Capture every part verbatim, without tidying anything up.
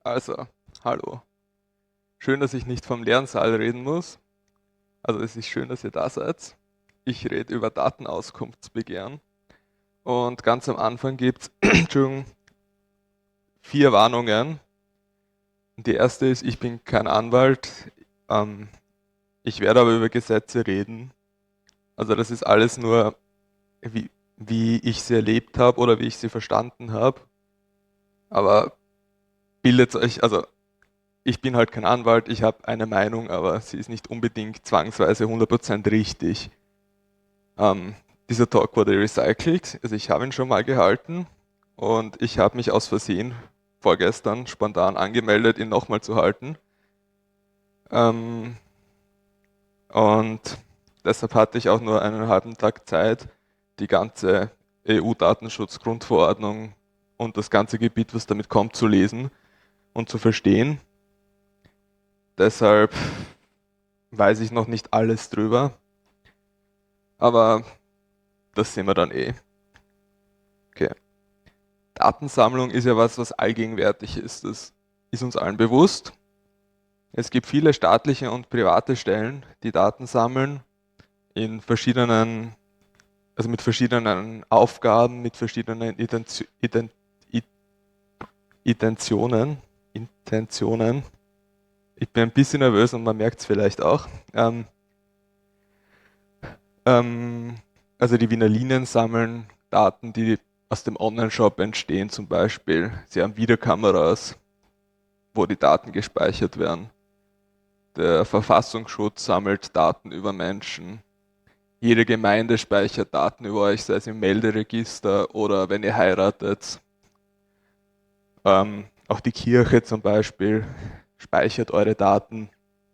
Also, hallo. Schön, dass ich nicht vom leeren Saal reden muss. Also es ist schön, dass ihr da seid. Ich rede über Datenauskunftsbegehren. Und ganz am Anfang gibt es Entschuldigung, vier Warnungen. Die erste ist, ich bin kein Anwalt. Ähm, ich werde aber über Gesetze reden. Also das ist alles nur, wie, wie ich sie erlebt habe oder wie ich sie verstanden habe. Aber bildet euch, also ich bin halt kein Anwalt, ich habe eine Meinung, aber sie ist nicht unbedingt zwangsweise hundert Prozent richtig. Ähm, Dieser Talk wurde recycelt, also ich habe ihn schon mal gehalten und ich habe mich aus Versehen vorgestern spontan angemeldet, ihn nochmal zu halten. Ähm, und deshalb hatte ich auch nur einen halben Tag Zeit, die ganze E U-Datenschutzgrundverordnung und das ganze Gebiet, was damit kommt, zu lesen und zu verstehen. Deshalb weiß ich noch nicht alles drüber, aber das sehen wir dann eh. Okay. Datensammlung ist ja was, was allgegenwärtig ist. Das ist uns allen bewusst. Es gibt viele staatliche und private Stellen, die Daten sammeln in verschiedenen, also mit verschiedenen Aufgaben, mit verschiedenen Ident Ident Intentionen. Intentionen. Ich bin ein bisschen nervös und man merkt es vielleicht auch. Ähm, ähm, also die Wiener Linien sammeln Daten, die aus dem Online-Shop entstehen zum Beispiel. Sie haben Videokameras, wo die Daten gespeichert werden. Der Verfassungsschutz sammelt Daten über Menschen. Jede Gemeinde speichert Daten über euch, sei es im Melderegister oder wenn ihr heiratet. Ähm, auch die Kirche zum Beispiel speichert eure Daten.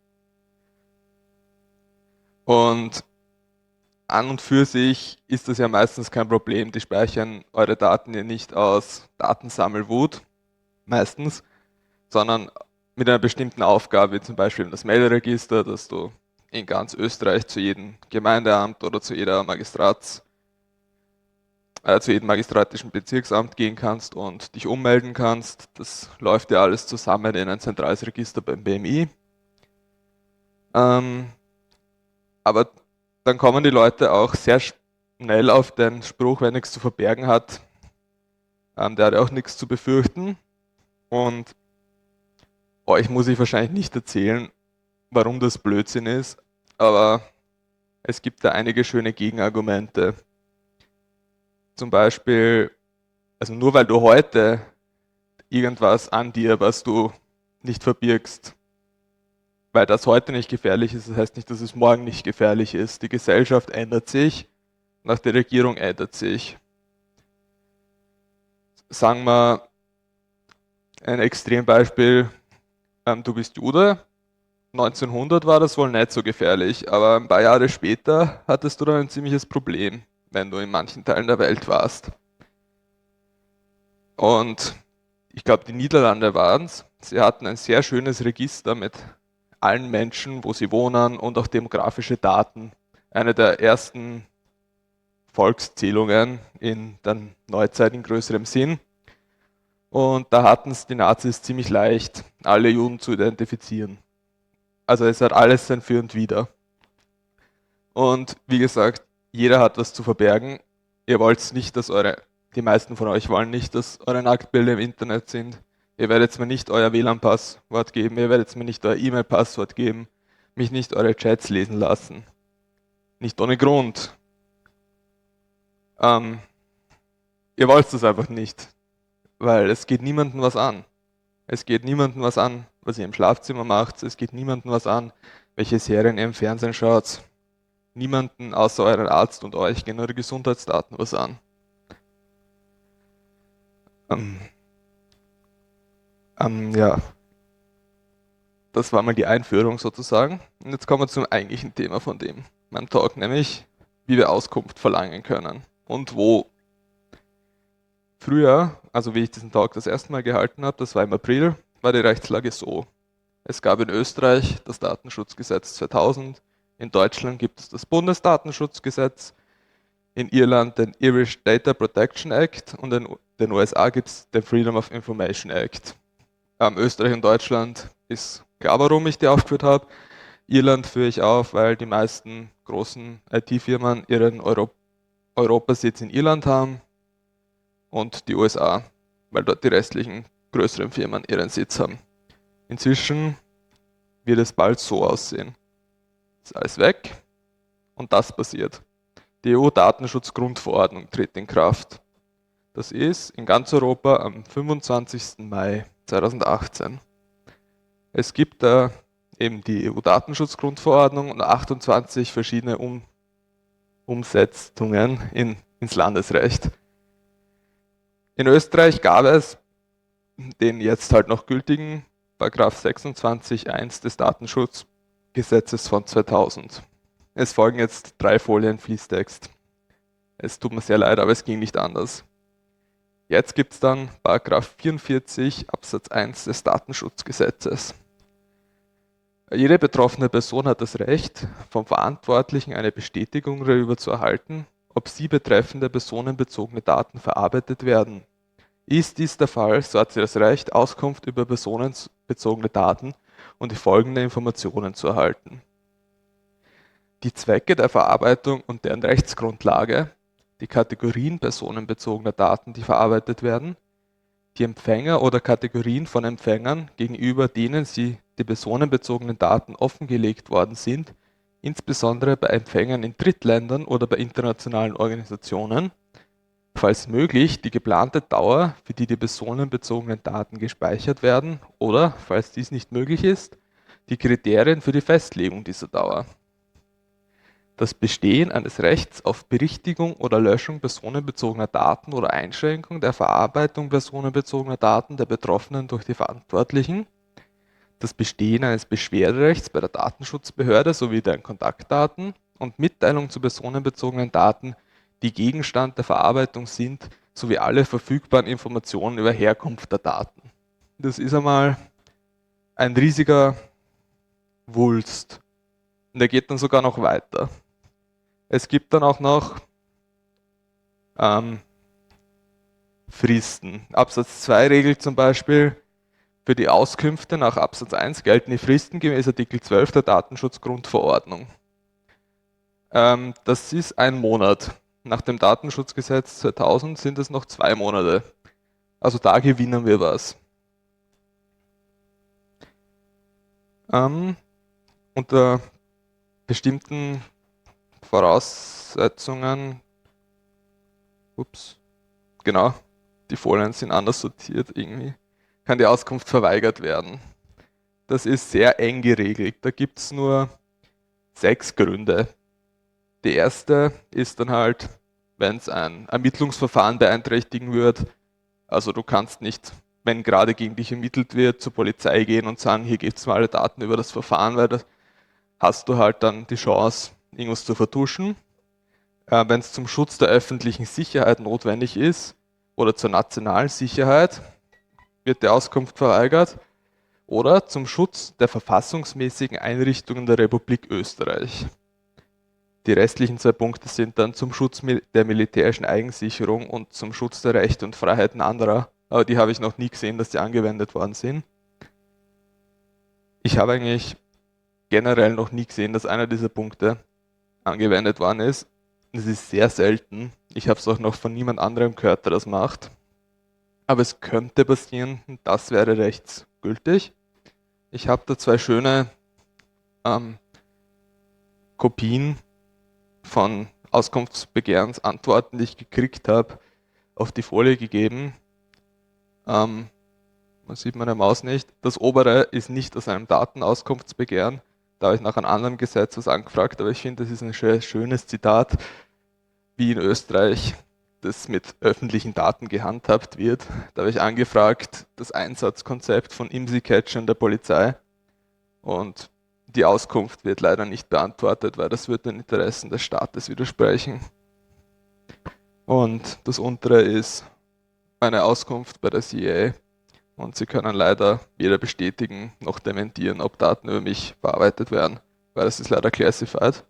Und an und für sich ist das ja meistens kein Problem. Die speichern eure Daten ja nicht aus Datensammelwut, meistens, sondern mit einer bestimmten Aufgabe, wie zum Beispiel das Melderegister, dass du in ganz Österreich zu jedem Gemeindeamt oder zu jeder Magistrats, äh, zu jedem magistratischen Bezirksamt gehen kannst und dich ummelden kannst. Das läuft ja alles zusammen in ein zentrales Register beim B M I. Ähm, aber dann kommen die Leute auch sehr schnell auf den Spruch, wer nichts zu verbergen hat, ähm, der hat auch nichts zu befürchten. Und euch muss ich wahrscheinlich nicht erzählen, warum das Blödsinn ist, aber es gibt da einige schöne Gegenargumente. Zum Beispiel, also nur weil du heute irgendwas an dir, was du nicht verbirgst, weil das heute nicht gefährlich ist, das heißt nicht, dass es morgen nicht gefährlich ist. Die Gesellschaft ändert sich, und auch die Regierung ändert sich. Sagen wir ein Extrembeispiel, ähm, du bist Jude, neunzehnhundert war das wohl nicht so gefährlich, aber ein paar Jahre später hattest du dann ein ziemliches Problem, wenn du in manchen Teilen der Welt warst. Und ich glaube, die Niederlande waren es. Sie hatten ein sehr schönes Register mit allen Menschen, wo sie wohnen und auch demografische Daten. Eine der ersten Volkszählungen in der Neuzeit in größerem Sinn. Und da hatten es die Nazis ziemlich leicht, alle Juden zu identifizieren. Also es hat alles sein Für und Wider. Und wie gesagt, jeder hat was zu verbergen. Ihr wollt nicht, dass eure, die meisten von euch wollen nicht, dass eure Nacktbilder im Internet sind. Ihr werdet mir nicht euer W L A N-Passwort geben, ihr werdet mir nicht euer E-Mail-Passwort geben, mich nicht eure Chats lesen lassen. Nicht ohne Grund. Ähm, ihr wollt das einfach nicht, weil es geht niemandem was an. Es geht niemandem was an, was ihr im Schlafzimmer macht. Es geht niemandem was an, welche Serien ihr im Fernsehen schaut. Niemanden außer euren Arzt und euch gehen eure Gesundheitsdaten was an. Ähm, ähm, ja, das war mal die Einführung sozusagen. Und jetzt kommen wir zum eigentlichen Thema von dem, meinem Talk, nämlich wie wir Auskunft verlangen können und wo. Früher, also wie ich diesen Talk das erste Mal gehalten habe, das war im April, war die Rechtslage so. Es gab in Österreich das Datenschutzgesetz zweitausend, in Deutschland gibt es das Bundesdatenschutzgesetz, in Irland den Irish Data Protection Act und in den U S A gibt es den Freedom of Information Act. Ähm, Österreich und Deutschland ist klar, warum ich die aufgeführt habe. Irland führe ich auf, weil die meisten großen I T-Firmen ihren Euro Europasitz in Irland haben, und die U S A, weil dort die restlichen größeren Firmen ihren Sitz haben. Inzwischen wird es bald so aussehen. Ist alles weg und das passiert. Die E U-Datenschutzgrundverordnung tritt in Kraft. Das ist in ganz Europa am fünfundzwanzigsten Mai zweitausendachtzehn. Es gibt da eben die E U-Datenschutzgrundverordnung und achtundzwanzig verschiedene um Umsetzungen in, ins Landesrecht. In Österreich gab es den jetzt halt noch gültigen Paragraph sechsundzwanzig Absatz eins des Datenschutzgesetzes von zweitausend. Es folgen jetzt drei Folien Fließtext. Es tut mir sehr leid, aber es ging nicht anders. Jetzt gibt es dann Paragraph vierundvierzig Absatz eins des Datenschutzgesetzes. Jede betroffene Person hat das Recht, vom Verantwortlichen eine Bestätigung darüber zu erhalten, ob sie betreffende personenbezogene Daten verarbeitet werden. Ist dies der Fall, so hat sie das Recht, Auskunft über personenbezogene Daten und die folgenden Informationen zu erhalten. Die Zwecke der Verarbeitung und deren Rechtsgrundlage, die Kategorien personenbezogener Daten, die verarbeitet werden, die Empfänger oder Kategorien von Empfängern, gegenüber denen sie die personenbezogenen Daten offengelegt worden sind, insbesondere bei Empfängern in Drittländern oder bei internationalen Organisationen, falls möglich die geplante Dauer, für die die personenbezogenen Daten gespeichert werden, oder, falls dies nicht möglich ist, die Kriterien für die Festlegung dieser Dauer. Das Bestehen eines Rechts auf Berichtigung oder Löschung personenbezogener Daten oder Einschränkung der Verarbeitung personenbezogener Daten der Betroffenen durch die Verantwortlichen, das Bestehen eines Beschwerderechts bei der Datenschutzbehörde sowie deren Kontaktdaten und Mitteilung zu personenbezogenen Daten, die Gegenstand der Verarbeitung sind, sowie alle verfügbaren Informationen über Herkunft der Daten. Das ist einmal ein riesiger Wulst. Und der geht dann sogar noch weiter. Es gibt dann auch noch ähm, Fristen. Absatz zwei regelt zum Beispiel, für die Auskünfte nach Absatz eins gelten die Fristen gemäß Artikel zwölf der Datenschutzgrundverordnung. Ähm, das ist ein Monat. Nach dem Datenschutzgesetz zweitausend sind es noch zwei Monate. Also da gewinnen wir was. Ähm, unter bestimmten Voraussetzungen, ups, genau, die Folien sind anders sortiert irgendwie, kann die Auskunft verweigert werden. Das ist sehr eng geregelt. Da gibt es nur sechs Gründe. Die erste ist dann halt, wenn es ein Ermittlungsverfahren beeinträchtigen wird. Also du kannst nicht, wenn gerade gegen dich ermittelt wird, zur Polizei gehen und sagen, hier gibt es mal alle Daten über das Verfahren, weil da hast du halt dann die Chance, irgendwas zu vertuschen. Äh, wenn es zum Schutz der öffentlichen Sicherheit notwendig ist oder zur nationalen Sicherheit, wird die Auskunft verweigert. Oder zum Schutz der verfassungsmäßigen Einrichtungen der Republik Österreich. Die restlichen zwei Punkte sind dann zum Schutz der militärischen Eigensicherung und zum Schutz der Rechte und Freiheiten anderer. Aber die habe ich noch nie gesehen, dass die angewendet worden sind. Ich habe eigentlich generell noch nie gesehen, dass einer dieser Punkte angewendet worden ist. Das ist sehr selten. Ich habe es auch noch von niemand anderem gehört, der das macht. Aber es könnte passieren, das wäre rechtsgültig. Ich habe da zwei schöne ähm, Kopien von Auskunftsbegehrensantworten, die ich gekriegt habe, auf die Folie gegeben. Ähm, man sieht meine Maus nicht. Das obere ist nicht aus einem Datenauskunftsbegehren. Da habe ich nach einem anderen Gesetz was angefragt, aber ich finde, das ist ein schönes Zitat, wie in Österreich das mit öffentlichen Daten gehandhabt wird. Da habe ich angefragt, das Einsatzkonzept von IMSI-Catchern der Polizei, und die Auskunft wird leider nicht beantwortet, weil das würde den Interessen des Staates widersprechen. Und das untere ist eine Auskunft bei der C I A, und sie können leider weder bestätigen noch dementieren, ob Daten über mich bearbeitet werden, weil das ist leider classified.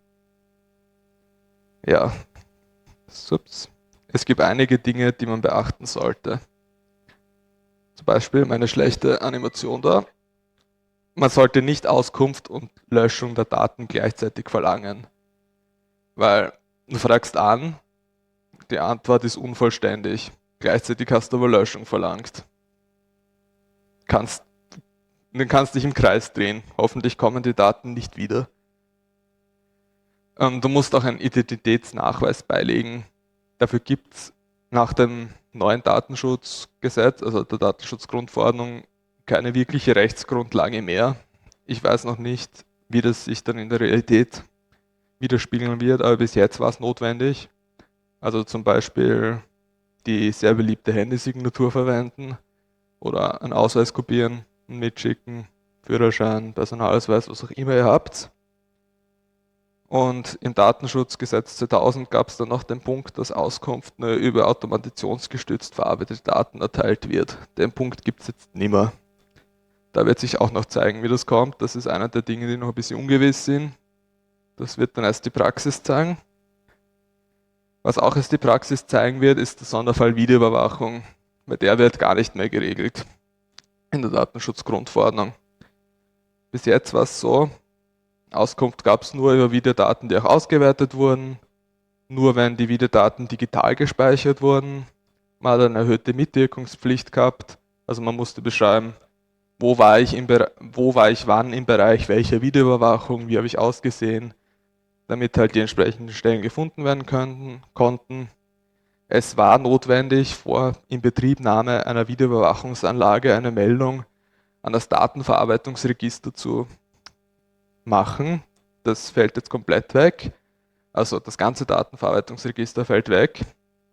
Ja, Sups. Es gibt einige Dinge, die man beachten sollte. Zum Beispiel meine schlechte Animation da. Man sollte nicht Auskunft und Löschung der Daten gleichzeitig verlangen, weil du fragst an, die Antwort ist unvollständig. Gleichzeitig hast du aber Löschung verlangt. Kannst, dann kannst dich im Kreis drehen. Hoffentlich kommen die Daten nicht wieder. Ähm, du musst auch einen Identitätsnachweis beilegen. Dafür gibt es nach dem neuen Datenschutzgesetz, also der Datenschutzgrundverordnung, keine wirkliche Rechtsgrundlage mehr. Ich weiß noch nicht, wie das sich dann in der Realität widerspiegeln wird, aber bis jetzt war es notwendig. Also zum Beispiel die sehr beliebte Handysignatur verwenden oder einen Ausweis kopieren und mitschicken, Führerschein, Personalausweis, was auch immer ihr habt. Und im Datenschutzgesetz zweitausend gab es dann noch den Punkt, dass Auskunft nur über automatisationsgestützt verarbeitete Daten erteilt wird. Den Punkt gibt es jetzt nicht mehr. Da wird sich auch noch zeigen, wie das kommt. Das ist einer der Dinge, die noch ein bisschen ungewiss sind. Das wird dann erst die Praxis zeigen. Was auch erst die Praxis zeigen wird, ist der Sonderfall Videoüberwachung. Bei der wird gar nicht mehr geregelt in der Datenschutzgrundverordnung. Bis jetzt war es so, Auskunft gab es nur über Videodaten, die auch ausgewertet wurden, nur wenn die Videodaten digital gespeichert wurden. Man hat eine erhöhte Mitwirkungspflicht gehabt, also man musste beschreiben, wo war ich, im wo war ich wann im Bereich welcher Videoüberwachung, wie habe ich ausgesehen, damit halt die entsprechenden Stellen gefunden werden können, konnten. Es war notwendig, vor Inbetriebnahme einer Videoüberwachungsanlage eine Meldung an das Datenverarbeitungsregister zu machen. Das fällt jetzt komplett weg. Also das ganze Datenverarbeitungsregister fällt weg.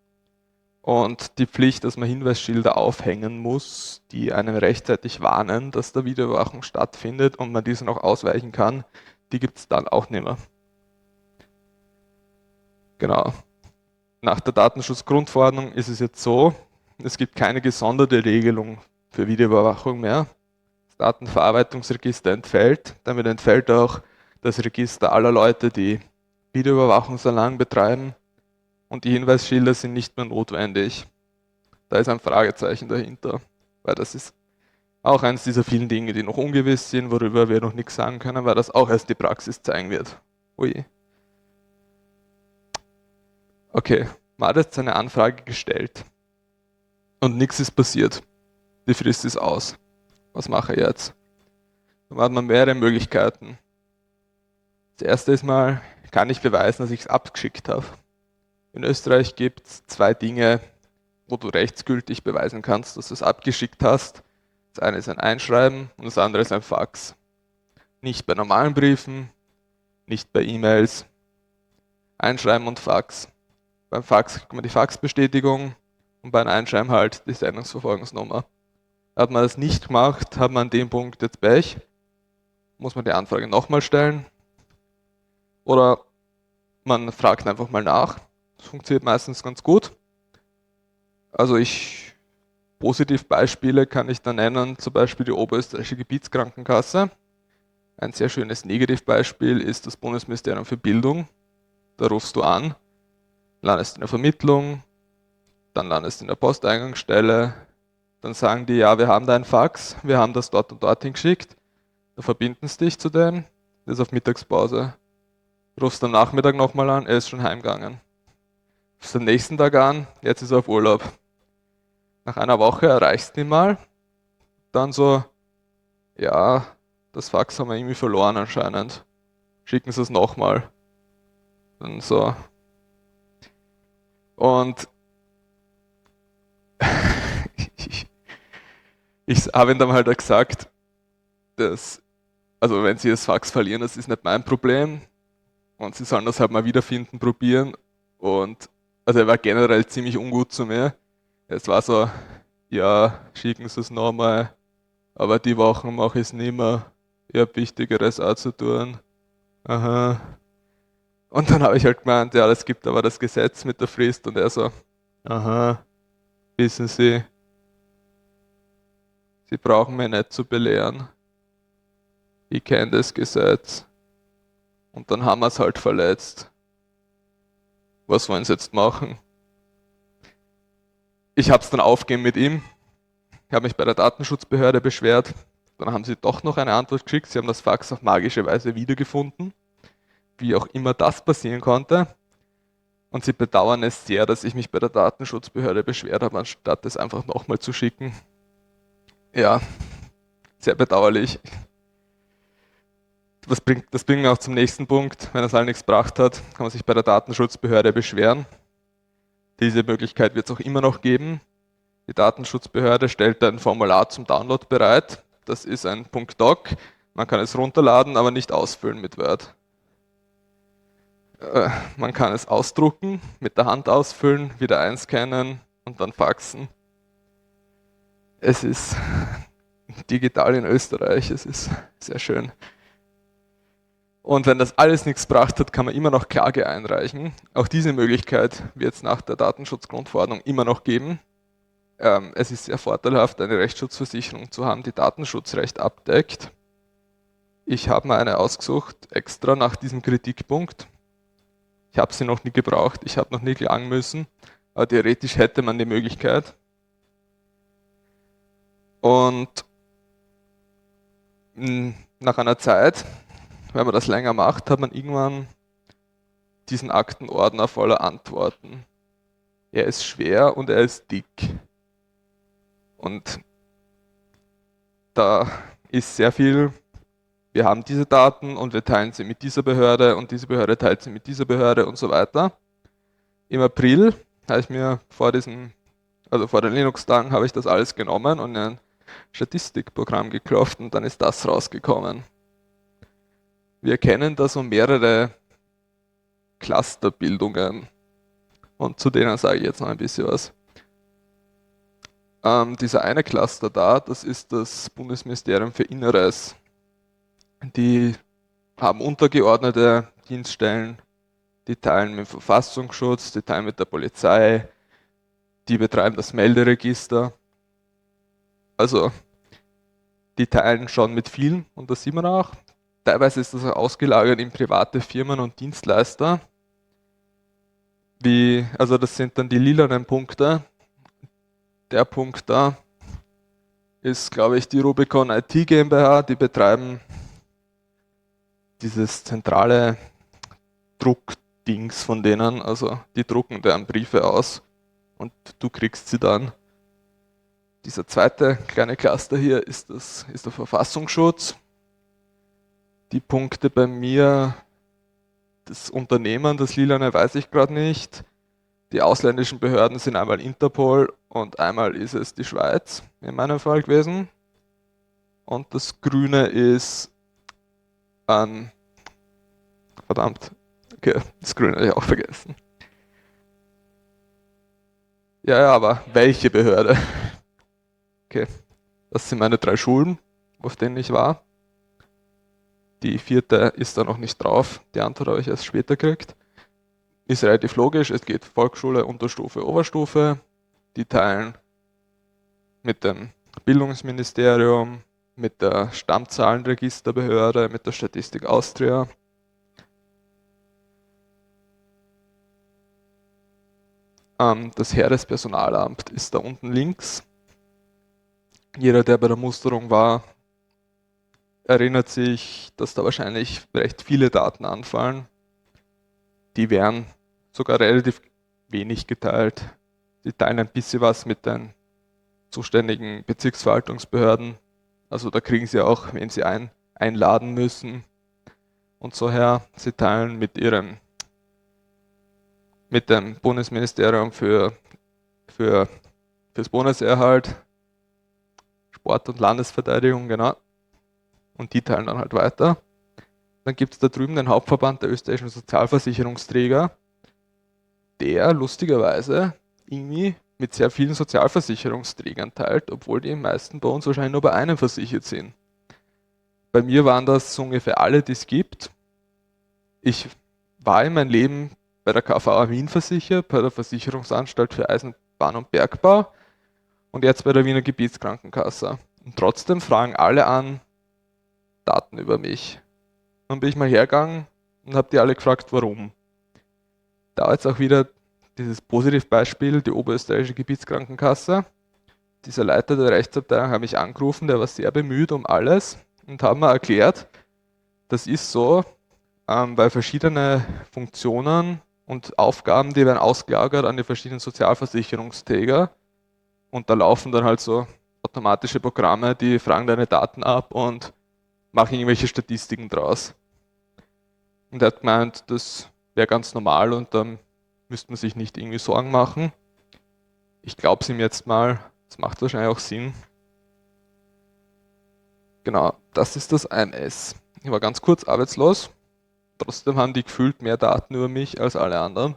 Und die Pflicht, dass man Hinweisschilder aufhängen muss, die einem rechtzeitig warnen, dass da Videoüberwachung stattfindet und man diese noch ausweichen kann, die gibt es dann auch nicht mehr. Genau. Nach der Datenschutzgrundverordnung ist es jetzt so, es gibt keine gesonderte Regelung für Videoüberwachung mehr. Das Datenverarbeitungsregister entfällt, damit entfällt auch das Register aller Leute, die Videoüberwachungsanlagen betreiben und die Hinweisschilder sind nicht mehr notwendig. Da ist ein Fragezeichen dahinter, weil das ist auch eines dieser vielen Dinge, die noch ungewiss sind, worüber wir noch nichts sagen können, weil das auch erst die Praxis zeigen wird. Ui. Okay, man hat jetzt seine Anfrage gestellt und nichts ist passiert. Die Frist ist aus. Was mache ich jetzt? Dann hat man mehrere Möglichkeiten. Das erste ist mal, kann ich beweisen, dass ich es abgeschickt habe. In Österreich gibt es zwei Dinge, wo du rechtsgültig beweisen kannst, dass du es abgeschickt hast. Das eine ist ein Einschreiben und das andere ist ein Fax. Nicht bei normalen Briefen, nicht bei E-Mails. Einschreiben und Fax. Beim Fax kriegt man die Faxbestätigung und beim Einschreiben halt die Sendungsverfolgungsnummer. Hat man das nicht gemacht, hat man an dem Punkt jetzt Pech, muss man die Anfrage nochmal stellen oder man fragt einfach mal nach. Das funktioniert meistens ganz gut. Also ich, Positivbeispiele kann ich da nennen, zum Beispiel die Oberösterreichische Gebietskrankenkasse. Ein sehr schönes Negativbeispiel ist das Bundesministerium für Bildung. Da rufst du an, landest in der Vermittlung, dann landest in der Posteingangsstelle, dann sagen die, ja, wir haben da ein Fax, wir haben das dort und dorthin geschickt, da verbinden sie dich zu denen, das ist auf Mittagspause. Rufst am Nachmittag nochmal an, er ist schon heimgegangen. Rufst am nächsten Tag an, jetzt ist er auf Urlaub. Nach einer Woche erreichst du ihn mal, dann so, ja, das Fax haben wir irgendwie verloren anscheinend, schicken sie es nochmal. Dann so. Und ich, ich habe ihm dann halt auch gesagt, dass, also wenn sie das Fax verlieren, das ist nicht mein Problem und sie sollen das halt mal wiederfinden, probieren und also er war generell ziemlich ungut zu mir. Es war so, ja, schicken sie es nochmal, aber die Wochen mache ich es nicht mehr, ich habe Wichtigeres auch zu tun. Aha. Und dann habe ich halt gemeint, ja, es gibt aber das Gesetz mit der Frist und er so, aha, wissen Sie, Sie brauchen mich nicht zu belehren. Ich kenne das Gesetz. Und dann haben wir es halt verletzt. Was wollen Sie jetzt machen? Ich habe es dann aufgegeben mit ihm. Ich habe mich bei der Datenschutzbehörde beschwert. Dann haben sie doch noch eine Antwort geschickt. Sie haben das Fax auf magische Weise wiedergefunden, wie auch immer das passieren konnte. Und sie bedauern es sehr, dass ich mich bei der Datenschutzbehörde beschwert habe, anstatt es einfach nochmal zu schicken. Ja, sehr bedauerlich. Das bringt, das bringt mich auch zum nächsten Punkt. Wenn das all nichts gebracht hat, kann man sich bei der Datenschutzbehörde beschweren. Diese Möglichkeit wird es auch immer noch geben. Die Datenschutzbehörde stellt ein Formular zum Download bereit. Das ist ein .doc. Man kann es runterladen, aber nicht ausfüllen mit Word. Äh, man kann es ausdrucken, mit der Hand ausfüllen, wieder einscannen und dann faxen. Es ist digital in Österreich, es ist sehr schön. Und wenn das alles nichts gebracht hat, kann man immer noch Klage einreichen. Auch diese Möglichkeit wird es nach der Datenschutzgrundverordnung immer noch geben. Ähm, es ist sehr vorteilhaft, eine Rechtsschutzversicherung zu haben, die Datenschutzrecht abdeckt. Ich habe mir eine ausgesucht, extra nach diesem Kritikpunkt. Ich habe sie noch nie gebraucht, ich habe noch nie klagen müssen, aber theoretisch hätte man die Möglichkeit. Und mh, nach einer Zeit, wenn man das länger macht, hat man irgendwann diesen Aktenordner voller Antworten. Er ist schwer und er ist dick. Und da ist sehr viel, wir haben diese Daten und wir teilen sie mit dieser Behörde und diese Behörde teilt sie mit dieser Behörde und so weiter. Im April habe ich mir vor diesem, also vor den Linux-Tagen habe ich das alles genommen und in ein Statistikprogramm geklopft und dann ist das rausgekommen. Wir kennen da so mehrere Clusterbildungen und zu denen sage ich jetzt noch ein bisschen was. Ähm, dieser eine Cluster da, das ist das Bundesministerium für Inneres. Die haben untergeordnete Dienststellen, die teilen mit dem Verfassungsschutz, die teilen mit der Polizei, die betreiben das Melderegister. Also die teilen schon mit vielen und das sieht man auch. Teilweise ist das auch ausgelagert in private Firmen und Dienstleister. Wie, also das sind dann die lilanen Punkte. Der Punkt da ist, glaube ich, die Rubicon I T GmbH, die betreiben dieses zentrale Druckdings von denen, also die drucken deren Briefe aus und du kriegst sie dann. Dieser zweite kleine Cluster hier ist, das, ist der Verfassungsschutz. Die Punkte bei mir, das Unternehmen, das Lilane, weiß ich gerade nicht. Die ausländischen Behörden sind einmal Interpol und einmal ist es die Schweiz, in meinem Fall gewesen. Und das Grüne ist an, verdammt, okay, das Grüne habe ich auch vergessen. Ja, ja, aber welche Behörde? Okay, das sind meine drei Schulen, auf denen ich war. Die vierte ist da noch nicht drauf, die Antwort habe ich erst später gekriegt. Ist relativ logisch, es geht Volksschule, Unterstufe, Oberstufe. Die teilen mit dem Bildungsministerium, mit der Stammzahlenregisterbehörde, mit der Statistik Austria. Ähm, das Heerespersonalamt ist da unten links. Jeder, der bei der Musterung war, erinnert sich, dass da wahrscheinlich recht viele Daten anfallen. Die werden sogar relativ wenig geteilt. Die teilen ein bisschen was mit den zuständigen Bezirksverwaltungsbehörden. Also da kriegen sie auch, wen sie ein, einladen müssen und so her. Sie teilen mit ihrem mit dem Bundesministerium für, für fürs Bundeserhalt, Sport und Landesverteidigung, genau. Und die teilen dann halt weiter. Dann gibt es da drüben den Hauptverband der österreichischen Sozialversicherungsträger, der lustigerweise irgendwie mit sehr vielen Sozialversicherungsträgern teilt, obwohl die meisten bei uns wahrscheinlich nur bei einem versichert sind. Bei mir waren das so ungefähr alle, die es gibt. Ich war in meinem Leben bei der K V A Wien versichert, bei der Versicherungsanstalt für Eisenbahn und Bergbau und jetzt bei der Wiener Gebietskrankenkasse. Und trotzdem fragen alle an Daten über mich. Dann bin ich mal hergegangen und habe die alle gefragt, warum. Da jetzt auch wieder dieses Positivbeispiel, die Oberösterreichische Gebietskrankenkasse. dieser Leiter der Rechtsabteilung hat mich angerufen, der war sehr bemüht um alles und hat mir erklärt, das ist so, ähm, weil verschiedene Funktionen und Aufgaben, die werden ausgelagert an die verschiedenen Sozialversicherungsträger und da laufen dann halt so automatische Programme, die fragen deine Daten ab und machen irgendwelche Statistiken draus. Und er hat gemeint, das wäre ganz normal und dann müsste man sich nicht irgendwie Sorgen machen. Ich glaube es ihm jetzt mal, das macht wahrscheinlich auch Sinn. Genau, das ist das A M S. Ich war ganz kurz arbeitslos, trotzdem haben die gefühlt mehr Daten über mich als alle anderen.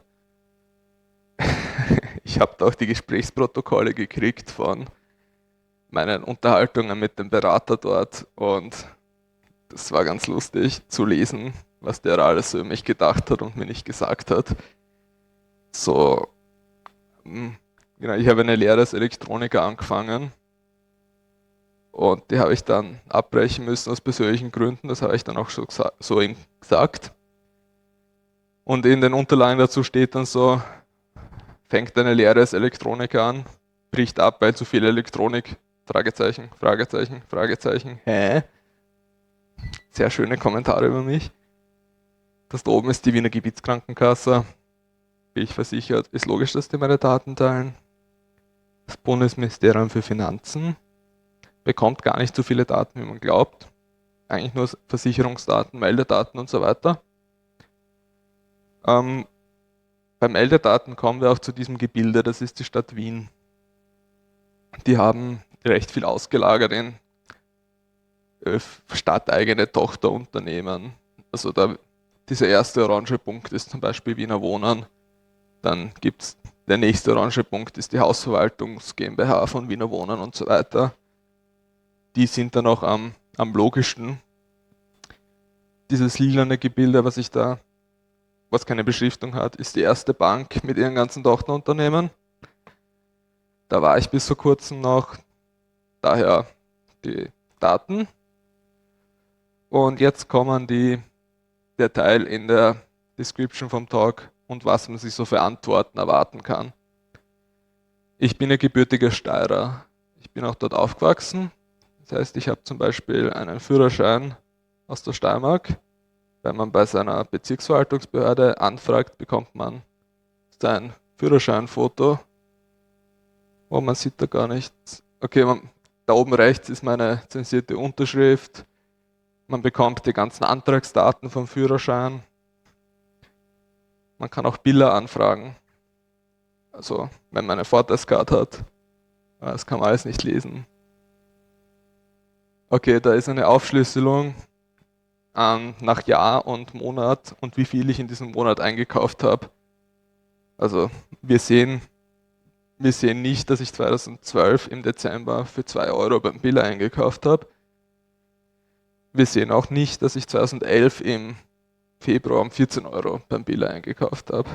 Ich habe da auch die Gesprächsprotokolle gekriegt von meinen Unterhaltungen mit dem Berater dort und das war ganz lustig zu lesen, was der alles so über mich gedacht hat und mir nicht gesagt hat. So, hm, genau, ich habe eine Lehre als Elektroniker angefangen und die habe ich dann abbrechen müssen aus persönlichen Gründen, das habe ich dann auch so, gesa- so ihm gesagt. Und in den Unterlagen dazu steht dann so, fängt eine Lehre als Elektroniker an, bricht ab, weil zu viel Elektronik, Fragezeichen, Fragezeichen, Fragezeichen, hä? Sehr schöne Kommentare über mich. Das da oben ist die Wiener Gebietskrankenkasse, bin ich versichert, ist logisch, dass die meine Daten teilen. Das Bundesministerium für Finanzen bekommt gar nicht so viele Daten, wie man glaubt. Eigentlich nur Versicherungsdaten, Meldedaten und so weiter. Ähm, bei Meldedaten kommen wir auch zu diesem Gebilde, das ist die Stadt Wien. Die haben recht viel ausgelagert in äh, stadteigene Tochterunternehmen. Also da, dieser erste orange Punkt ist zum Beispiel Wiener Wohnen. Dann gibt es der nächste orange Punkt ist die Hausverwaltungs GmbH von Wiener Wohnen und so weiter. Die sind dann auch am, am logischsten. Dieses lilane Gebilde, was ich da, was keine Beschriftung hat, ist die erste Bank mit ihren ganzen Tochterunternehmen. Da war ich bis vor kurzem noch, daher die Daten. Und jetzt kommen die, der Teil in der Description vom Talk und was man sich so für Antworten erwarten kann. Ich bin ein gebürtiger Steirer. Ich bin auch dort aufgewachsen. Das heißt, ich habe zum Beispiel einen Führerschein aus der Steiermark. Wenn man bei seiner Bezirksverwaltungsbehörde anfragt, bekommt man sein Führerscheinfoto. Oh, man sieht da gar nichts. Okay, man, da oben rechts ist meine zensierte Unterschrift. Man bekommt die ganzen Antragsdaten vom Führerschein. Man kann auch Bilder anfragen. Also, wenn man eine Vorteilskarte hat. Das kann man alles nicht lesen. Okay, da ist eine Aufschlüsselung ähm, nach Jahr und Monat und wie viel ich in diesem Monat eingekauft habe. Also, wir sehen, wir sehen nicht, dass ich zweitausendzwölf im Dezember für zwei Euro beim Billa eingekauft habe. Wir sehen auch nicht, dass ich zweitausendelf im Februar um vierzehn Euro beim Billa eingekauft habe.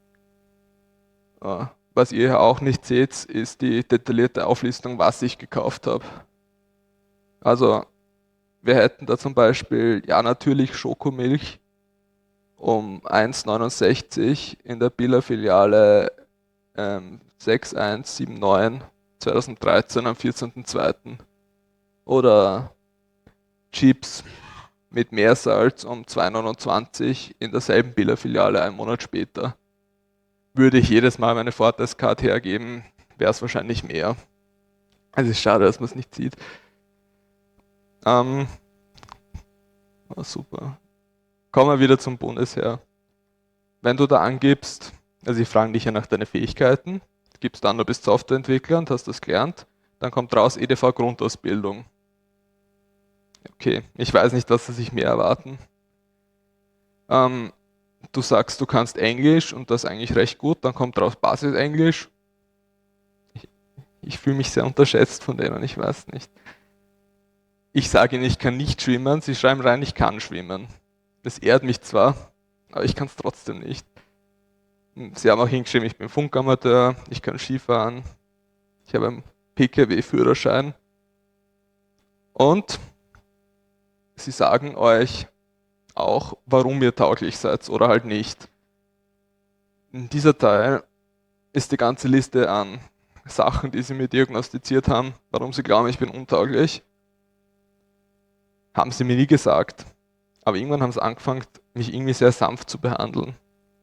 Äh, Was ihr auch nicht seht, ist die detaillierte Auflistung, was ich gekauft habe. Also, wir hätten da zum Beispiel, ja natürlich Schokomilch um eins neunundsechzig in der Billa-Filiale ähm, sechs eins sieben neun zweitausenddreizehn am vierzehnten zweiten Oder Chips mit Meersalz um zwei neunundzwanzig in derselben Billa-Filiale einen Monat später. Würde ich jedes Mal meine Vorteilskarte hergeben, wäre es wahrscheinlich mehr. Es ist schade, dass man es nicht sieht. Ähm, oh, super. Kommen wir wieder zum Bundesheer. Wenn du da angibst, also sie fragen dich ja nach deinen Fähigkeiten, gibst an, du bist Softwareentwickler und hast das gelernt, dann kommt raus E D V Grundausbildung. Okay, ich weiß nicht, was sie sich mehr erwarten. Ähm, du sagst, du kannst Englisch und das eigentlich recht gut, dann kommt raus Basisenglisch. Ich, ich fühle mich sehr unterschätzt von denen, ich weiß nicht. Ich sage ihnen, ich kann nicht schwimmen, sie schreiben rein, ich kann schwimmen. Das ehrt mich zwar, aber ich kann es trotzdem nicht. Sie haben auch hingeschrieben, ich bin Funkamateur, ich kann Skifahren, ich habe einen P K W-Führerschein und sie sagen euch auch, warum ihr tauglich seid oder halt nicht. In dieser Teil ist die ganze Liste an Sachen, die sie mir diagnostiziert haben, warum sie glauben, ich bin untauglich, haben sie mir nie gesagt. Aber irgendwann haben sie angefangen, mich irgendwie sehr sanft zu behandeln.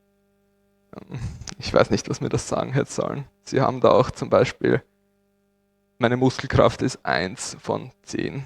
Ich weiß nicht, was mir das sagen hätte sollen. Sie haben da auch zum Beispiel, meine Muskelkraft ist eins von zehn.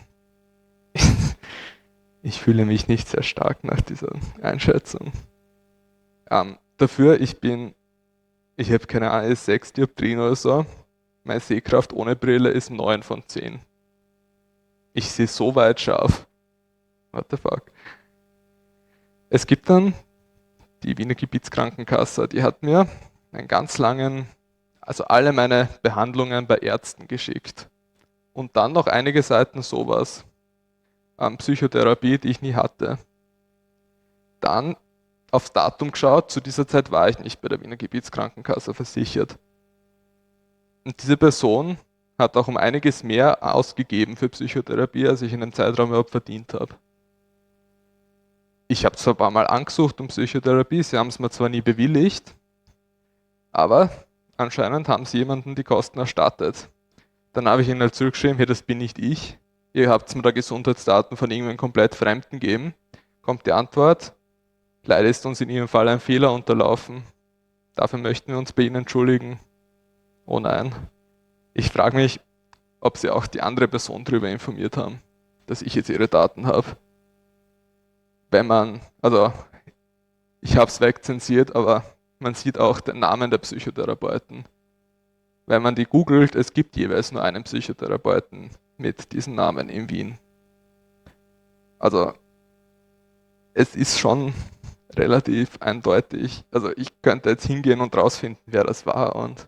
Ich fühle mich nicht sehr stark nach dieser Einschätzung. Ähm, dafür, ich bin, ich habe keine Ahnung, sechs Dioptrien oder so. Meine Sehkraft ohne Brille ist neun von zehn. Ich sehe so weit scharf. What the fuck? Es gibt dann die Wiener Gebietskrankenkasse, die hat mir einen ganz langen, also alle meine Behandlungen bei Ärzten geschickt. Und dann noch einige Seiten sowas. Ähm, Psychotherapie, die ich nie hatte. Dann aufs Datum geschaut, zu dieser Zeit war ich nicht bei der Wiener Gebietskrankenkasse versichert. Und diese Person hat auch um einiges mehr ausgegeben für Psychotherapie, als ich in dem Zeitraum überhaupt verdient habe. Ich habe zwar ein paar Mal angesucht um Psychotherapie, sie haben es mir zwar nie bewilligt, aber anscheinend haben sie jemanden die Kosten erstattet. Dann habe ich ihnen halt zurückgeschrieben, hey, das bin nicht ich. Ihr habt mir da Gesundheitsdaten von irgendeinem komplett Fremden gegeben. Kommt die Antwort, leider ist uns in Ihrem Fall ein Fehler unterlaufen. Dafür möchten wir uns bei Ihnen entschuldigen. Oh nein. Ich frage mich, ob Sie auch die andere Person darüber informiert haben, dass ich jetzt Ihre Daten habe. Wenn man, also ich habe es wegzensiert, aber man sieht auch den Namen der Psychotherapeuten. Wenn man die googelt, es gibt jeweils nur einen Psychotherapeuten mit diesem Namen in Wien. Also es ist schon relativ eindeutig. Also ich könnte jetzt hingehen und rausfinden, wer das war und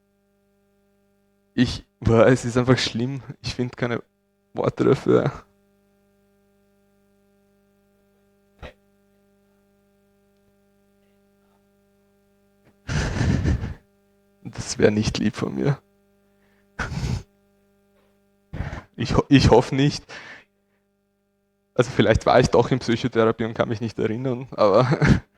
ich, boah, es ist einfach schlimm. Ich finde keine Worte dafür. Das wäre nicht lieb von mir. Ich, ich hoffe nicht. Also vielleicht war ich doch in Psychotherapie und kann mich nicht erinnern, aber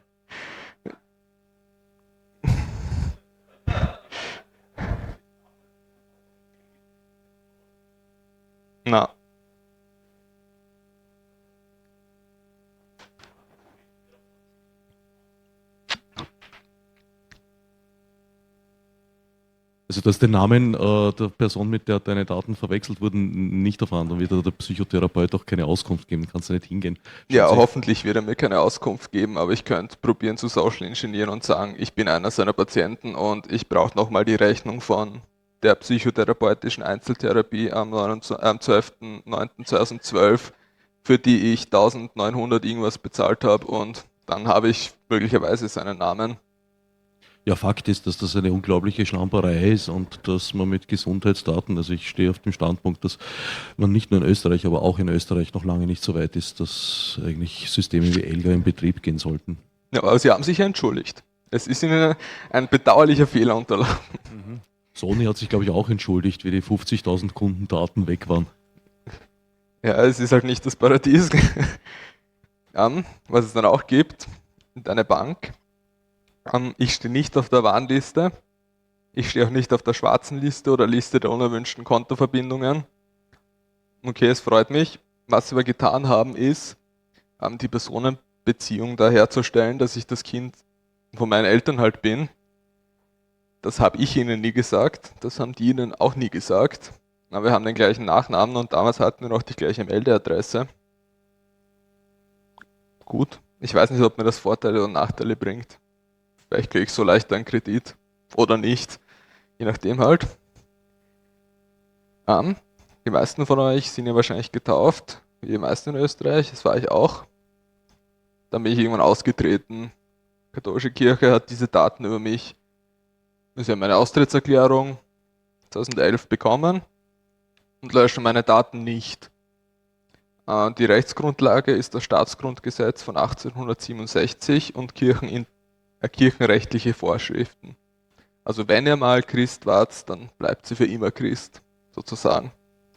na. Also dass den Namen äh, der Person, mit der deine Daten verwechselt wurden, nicht erfahren, dann wird der Psychotherapeut auch keine Auskunft geben, kannst du nicht hingehen. Ja, Schaut sich- hoffentlich wird er mir keine Auskunft geben, aber ich könnte probieren zu social engineeren und sagen, ich bin einer seiner Patienten und ich brauche nochmal die Rechnung von der psychotherapeutischen Einzeltherapie am zwölften neunten zweitausendzwölf, für die ich eintausendneunhundert irgendwas bezahlt habe und dann habe ich möglicherweise seinen Namen. Ja, Fakt ist, dass das eine unglaubliche Schlamperei ist und dass man mit Gesundheitsdaten, also ich stehe auf dem Standpunkt, dass man nicht nur in Österreich, aber auch in Österreich noch lange nicht so weit ist, dass eigentlich Systeme wie ELGA in Betrieb gehen sollten. Ja, aber sie haben sich ja entschuldigt. Es ist ihnen ein bedauerlicher Fehler unterlaufen. Sony hat sich, glaube ich, auch entschuldigt, wie die fünfzigtausend Kundendaten weg waren. Ja, es ist halt nicht das Paradies. um, was es dann auch gibt, eine Bank. Um, ich stehe nicht auf der Warnliste. Ich stehe auch nicht auf der schwarzen Liste oder Liste der unerwünschten Kontoverbindungen. Okay, es freut mich. Was wir getan haben, ist, um, die Personenbeziehung da herzustellen, dass ich das Kind von meinen Eltern halt bin. Das habe ich ihnen nie gesagt. Das haben die ihnen auch nie gesagt. Aber wir haben den gleichen Nachnamen und damals hatten wir noch die gleiche Meldeadresse. Gut. Ich weiß nicht, ob mir das Vorteile oder Nachteile bringt. Vielleicht kriege ich so leicht einen Kredit oder nicht. Je nachdem halt. Um, die meisten von euch sind ja wahrscheinlich getauft, wie die meisten in Österreich. Das war ich auch. Dann bin ich irgendwann ausgetreten. Die katholische Kirche hat diese Daten über mich. Sie haben meine Austrittserklärung zweitausendelf bekommen und löschen meine Daten nicht. Die Rechtsgrundlage ist das Staatsgrundgesetz von achtzehnhundertsiebenundsechzig und Kirchen, äh, kirchenrechtliche Vorschriften. Also wenn ihr mal Christ wart, dann bleibt sie für immer Christ, sozusagen.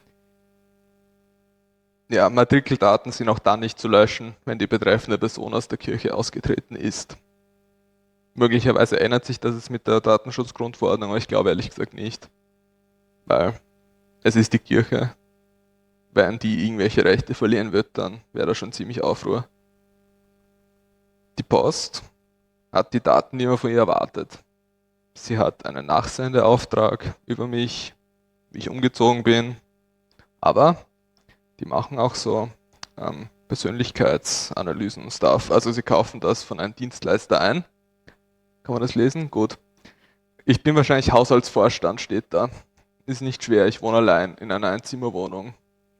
Ja, Matrikeldaten sind auch dann nicht zu löschen, wenn die betreffende Person aus der Kirche ausgetreten ist. Möglicherweise ändert sich das jetzt mit der Datenschutzgrundverordnung, aber ich glaube ehrlich gesagt nicht. weil es ist die Kirche. Wenn die irgendwelche Rechte verlieren wird, dann wäre da schon ziemlich Aufruhr. Die Post hat die Daten, die man von ihr erwartet. Sie hat einen Nachsendeauftrag über mich, wie ich umgezogen bin, aber die machen auch so ähm, Persönlichkeitsanalysen und Stuff. Also sie kaufen das von einem Dienstleister ein. Kann man das lesen? Gut. Ich bin wahrscheinlich Haushaltsvorstand, steht da. Ist nicht schwer, ich wohne allein in einer Einzimmerwohnung.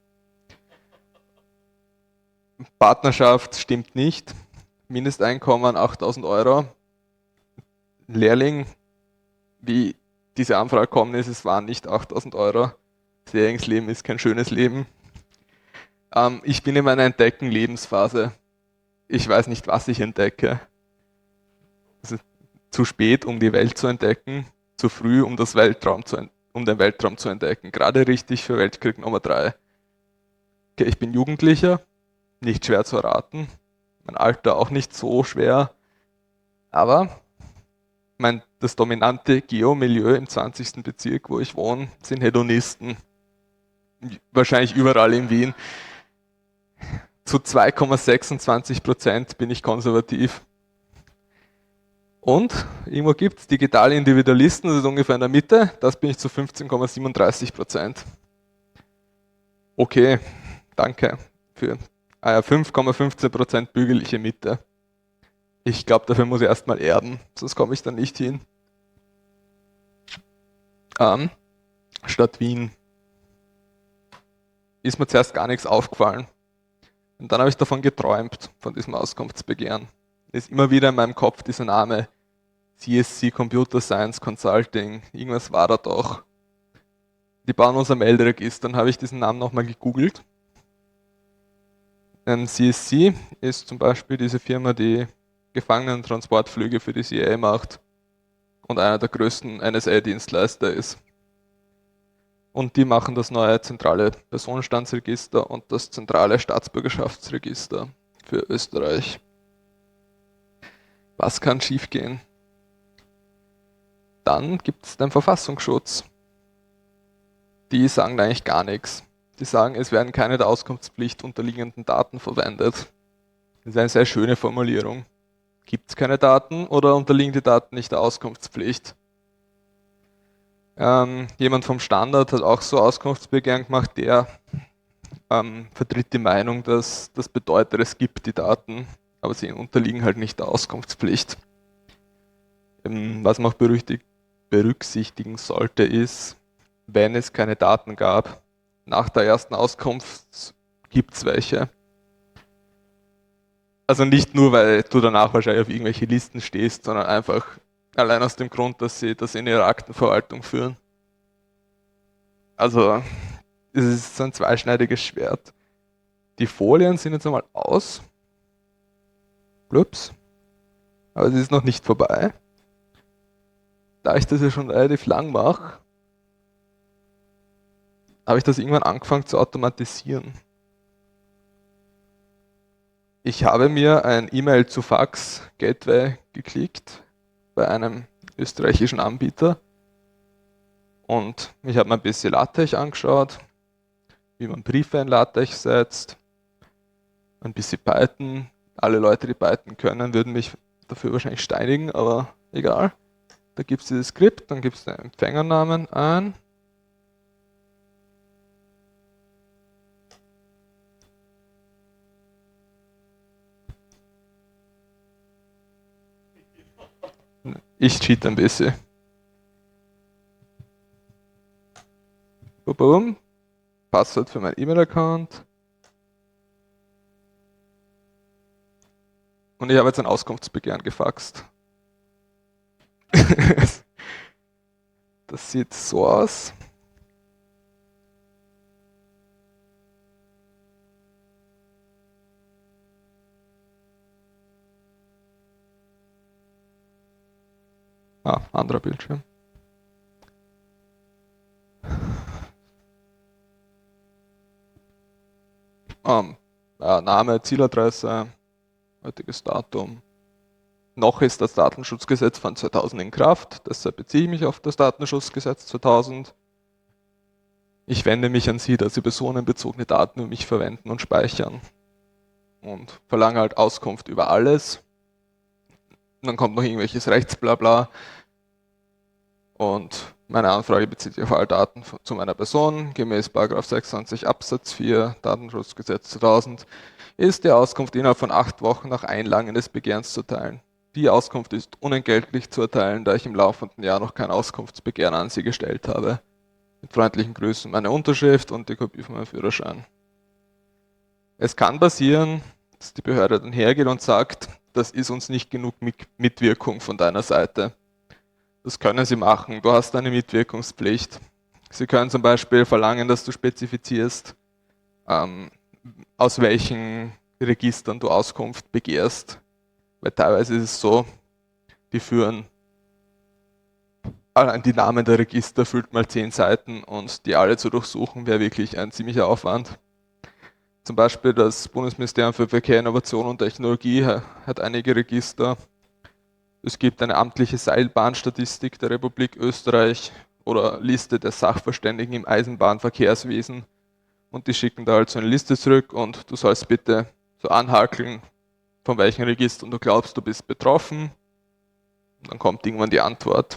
Partnerschaft stimmt nicht. Mindesteinkommen achttausend Euro. Lehrling, wie diese Anfrage gekommen ist, es waren nicht achttausend Euro. Das Lehrlingsleben ist kein schönes Leben. Ähm, ich bin in meiner Entdecken-Lebensphase. Ich weiß nicht, was ich entdecke. Es ist zu spät, um die Welt zu entdecken, zu früh, um, das Weltraum zu, um den Weltraum zu entdecken. Gerade richtig für Weltkrieg Nummer drei. Okay, ich bin Jugendlicher, nicht schwer zu erraten. Mein Alter auch nicht so schwer. Aber mein, das dominante Geomilieu im zwanzigsten Bezirk, wo ich wohne, sind Hedonisten. Wahrscheinlich überall in Wien. Zu zwei Komma sechsundzwanzig Prozent bin ich konservativ. Und irgendwo gibt es digitale Individualisten, das ist ungefähr in der Mitte, das bin ich zu fünfzehn Komma siebenunddreißig Prozent. Okay, danke für ah ja, fünf Komma fünfzehn Prozent bürgerliche Mitte. Ich glaube, dafür muss ich erstmal erben, sonst komme ich da nicht hin. Ähm, Stadt Wien. Ist mir zuerst gar nichts aufgefallen. Und dann habe ich davon geträumt, von diesem Auskunftsbegehren. Ist immer wieder in meinem Kopf dieser Name C S C Computer Science Consulting, irgendwas war da doch. Die bauen unser Melderegister, dann habe ich diesen Namen nochmal gegoogelt. Ein C S C ist zum Beispiel diese Firma, die Gefangenentransportflüge für die C I A macht und einer der größten N S A-Dienstleister ist. Und die machen das neue zentrale Personenstandsregister und das zentrale Staatsbürgerschaftsregister für Österreich. Was kann schiefgehen? Dann gibt es den Verfassungsschutz. Die sagen eigentlich gar nichts. Die sagen, es werden keine der Auskunftspflicht unterliegenden Daten verwendet. Das ist eine sehr schöne Formulierung. Gibt es keine Daten oder unterliegen die Daten nicht der Auskunftspflicht? Ähm, jemand vom Standard hat auch so Auskunftsbegehren gemacht, der ähm, vertritt die Meinung, dass das bedeutet, es gibt die Daten, aber sie unterliegen halt nicht der Auskunftspflicht. Ähm, was man auch berücksichtigen sollte, ist, wenn es keine Daten gab, nach der ersten Auskunft gibt es welche. Also nicht nur, weil du danach wahrscheinlich auf irgendwelche Listen stehst, sondern einfach allein aus dem Grund, dass sie das in ihrer Aktenverwaltung führen. Also es ist so ein zweischneidiges Schwert. Die Folien sind jetzt einmal aus. Ups. Aber es ist noch nicht vorbei. Da ich das ja schon relativ lang mache, habe ich das irgendwann angefangen zu automatisieren. Ich habe mir ein E-Mail zu Fax Gateway geklickt bei einem österreichischen Anbieter und ich habe mir ein bisschen LaTeX angeschaut, wie man Briefe in LaTeX setzt, ein bisschen Python. Alle Leute, die Python können, würden mich dafür wahrscheinlich steinigen, aber egal. Da gibt es dieses Skript, dann gibt es den Empfängernamen ein. Ich cheat ein bisschen. Boom. Passwort für meinen E-Mail-Account. Und ich habe jetzt ein Auskunftsbegehren gefaxt. Das sieht so aus. Ah, anderer Bildschirm. Um, ja, Name, Zieladresse, heutiges Datum. Noch ist das Datenschutzgesetz von zweitausend in Kraft, deshalb beziehe ich mich auf das Datenschutzgesetz zweitausend. Ich wende mich an Sie, dass Sie personenbezogene Daten über mich verwenden und speichern. Und verlange halt Auskunft über alles. Und dann kommt noch irgendwelches Rechtsblabla. Und meine Anfrage bezieht sich auf alle Daten zu meiner Person. Gemäß Paragraph sechsundzwanzig Absatz vier Datenschutzgesetz zweitausend ist die Auskunft innerhalb von acht Wochen nach Einlangen des Begehrens zu erteilen. Die Auskunft ist unentgeltlich zu erteilen, da ich im laufenden Jahr noch kein Auskunftsbegehren an Sie gestellt habe. Mit freundlichen Grüßen meine Unterschrift und die Kopie von meinem Führerschein. Es kann passieren, dass die Behörde dann hergeht und sagt, das ist uns nicht genug Mitwirkung von deiner Seite. Das können Sie machen, du hast eine Mitwirkungspflicht. Sie können zum Beispiel verlangen, dass du spezifizierst, ähm, aus welchen Registern du Auskunft begehrst. Weil teilweise ist es so, die führen allein die Namen der Register, füllt mal zehn Seiten und die alle zu durchsuchen, wäre wirklich ein ziemlicher Aufwand. Zum Beispiel das Bundesministerium für Verkehr, Innovation und Technologie hat einige Register. Es gibt eine amtliche Seilbahnstatistik der Republik Österreich oder Liste der Sachverständigen im Eisenbahnverkehrswesen. Und die schicken da halt so eine Liste zurück und du sollst bitte so anhakeln, von welchen Registern du glaubst, du bist betroffen. Und dann kommt irgendwann die Antwort.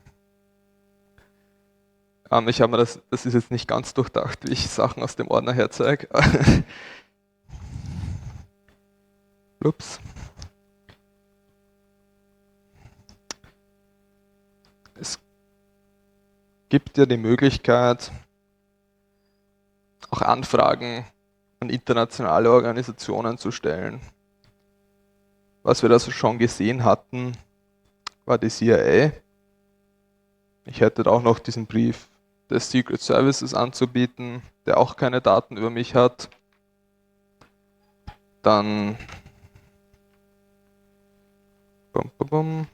Ähm, ich habe mir das, das ist jetzt nicht ganz durchdacht, wie ich Sachen aus dem Ordner herzeige. Ups. Es gibt ja die Möglichkeit, auch Anfragen an internationale Organisationen zu stellen. Was wir da so schon gesehen hatten, war die C I A. Ich hätte da auch noch diesen Brief des Secret Services anzubieten, der auch keine Daten über mich hat. Dann bum, bum, bum.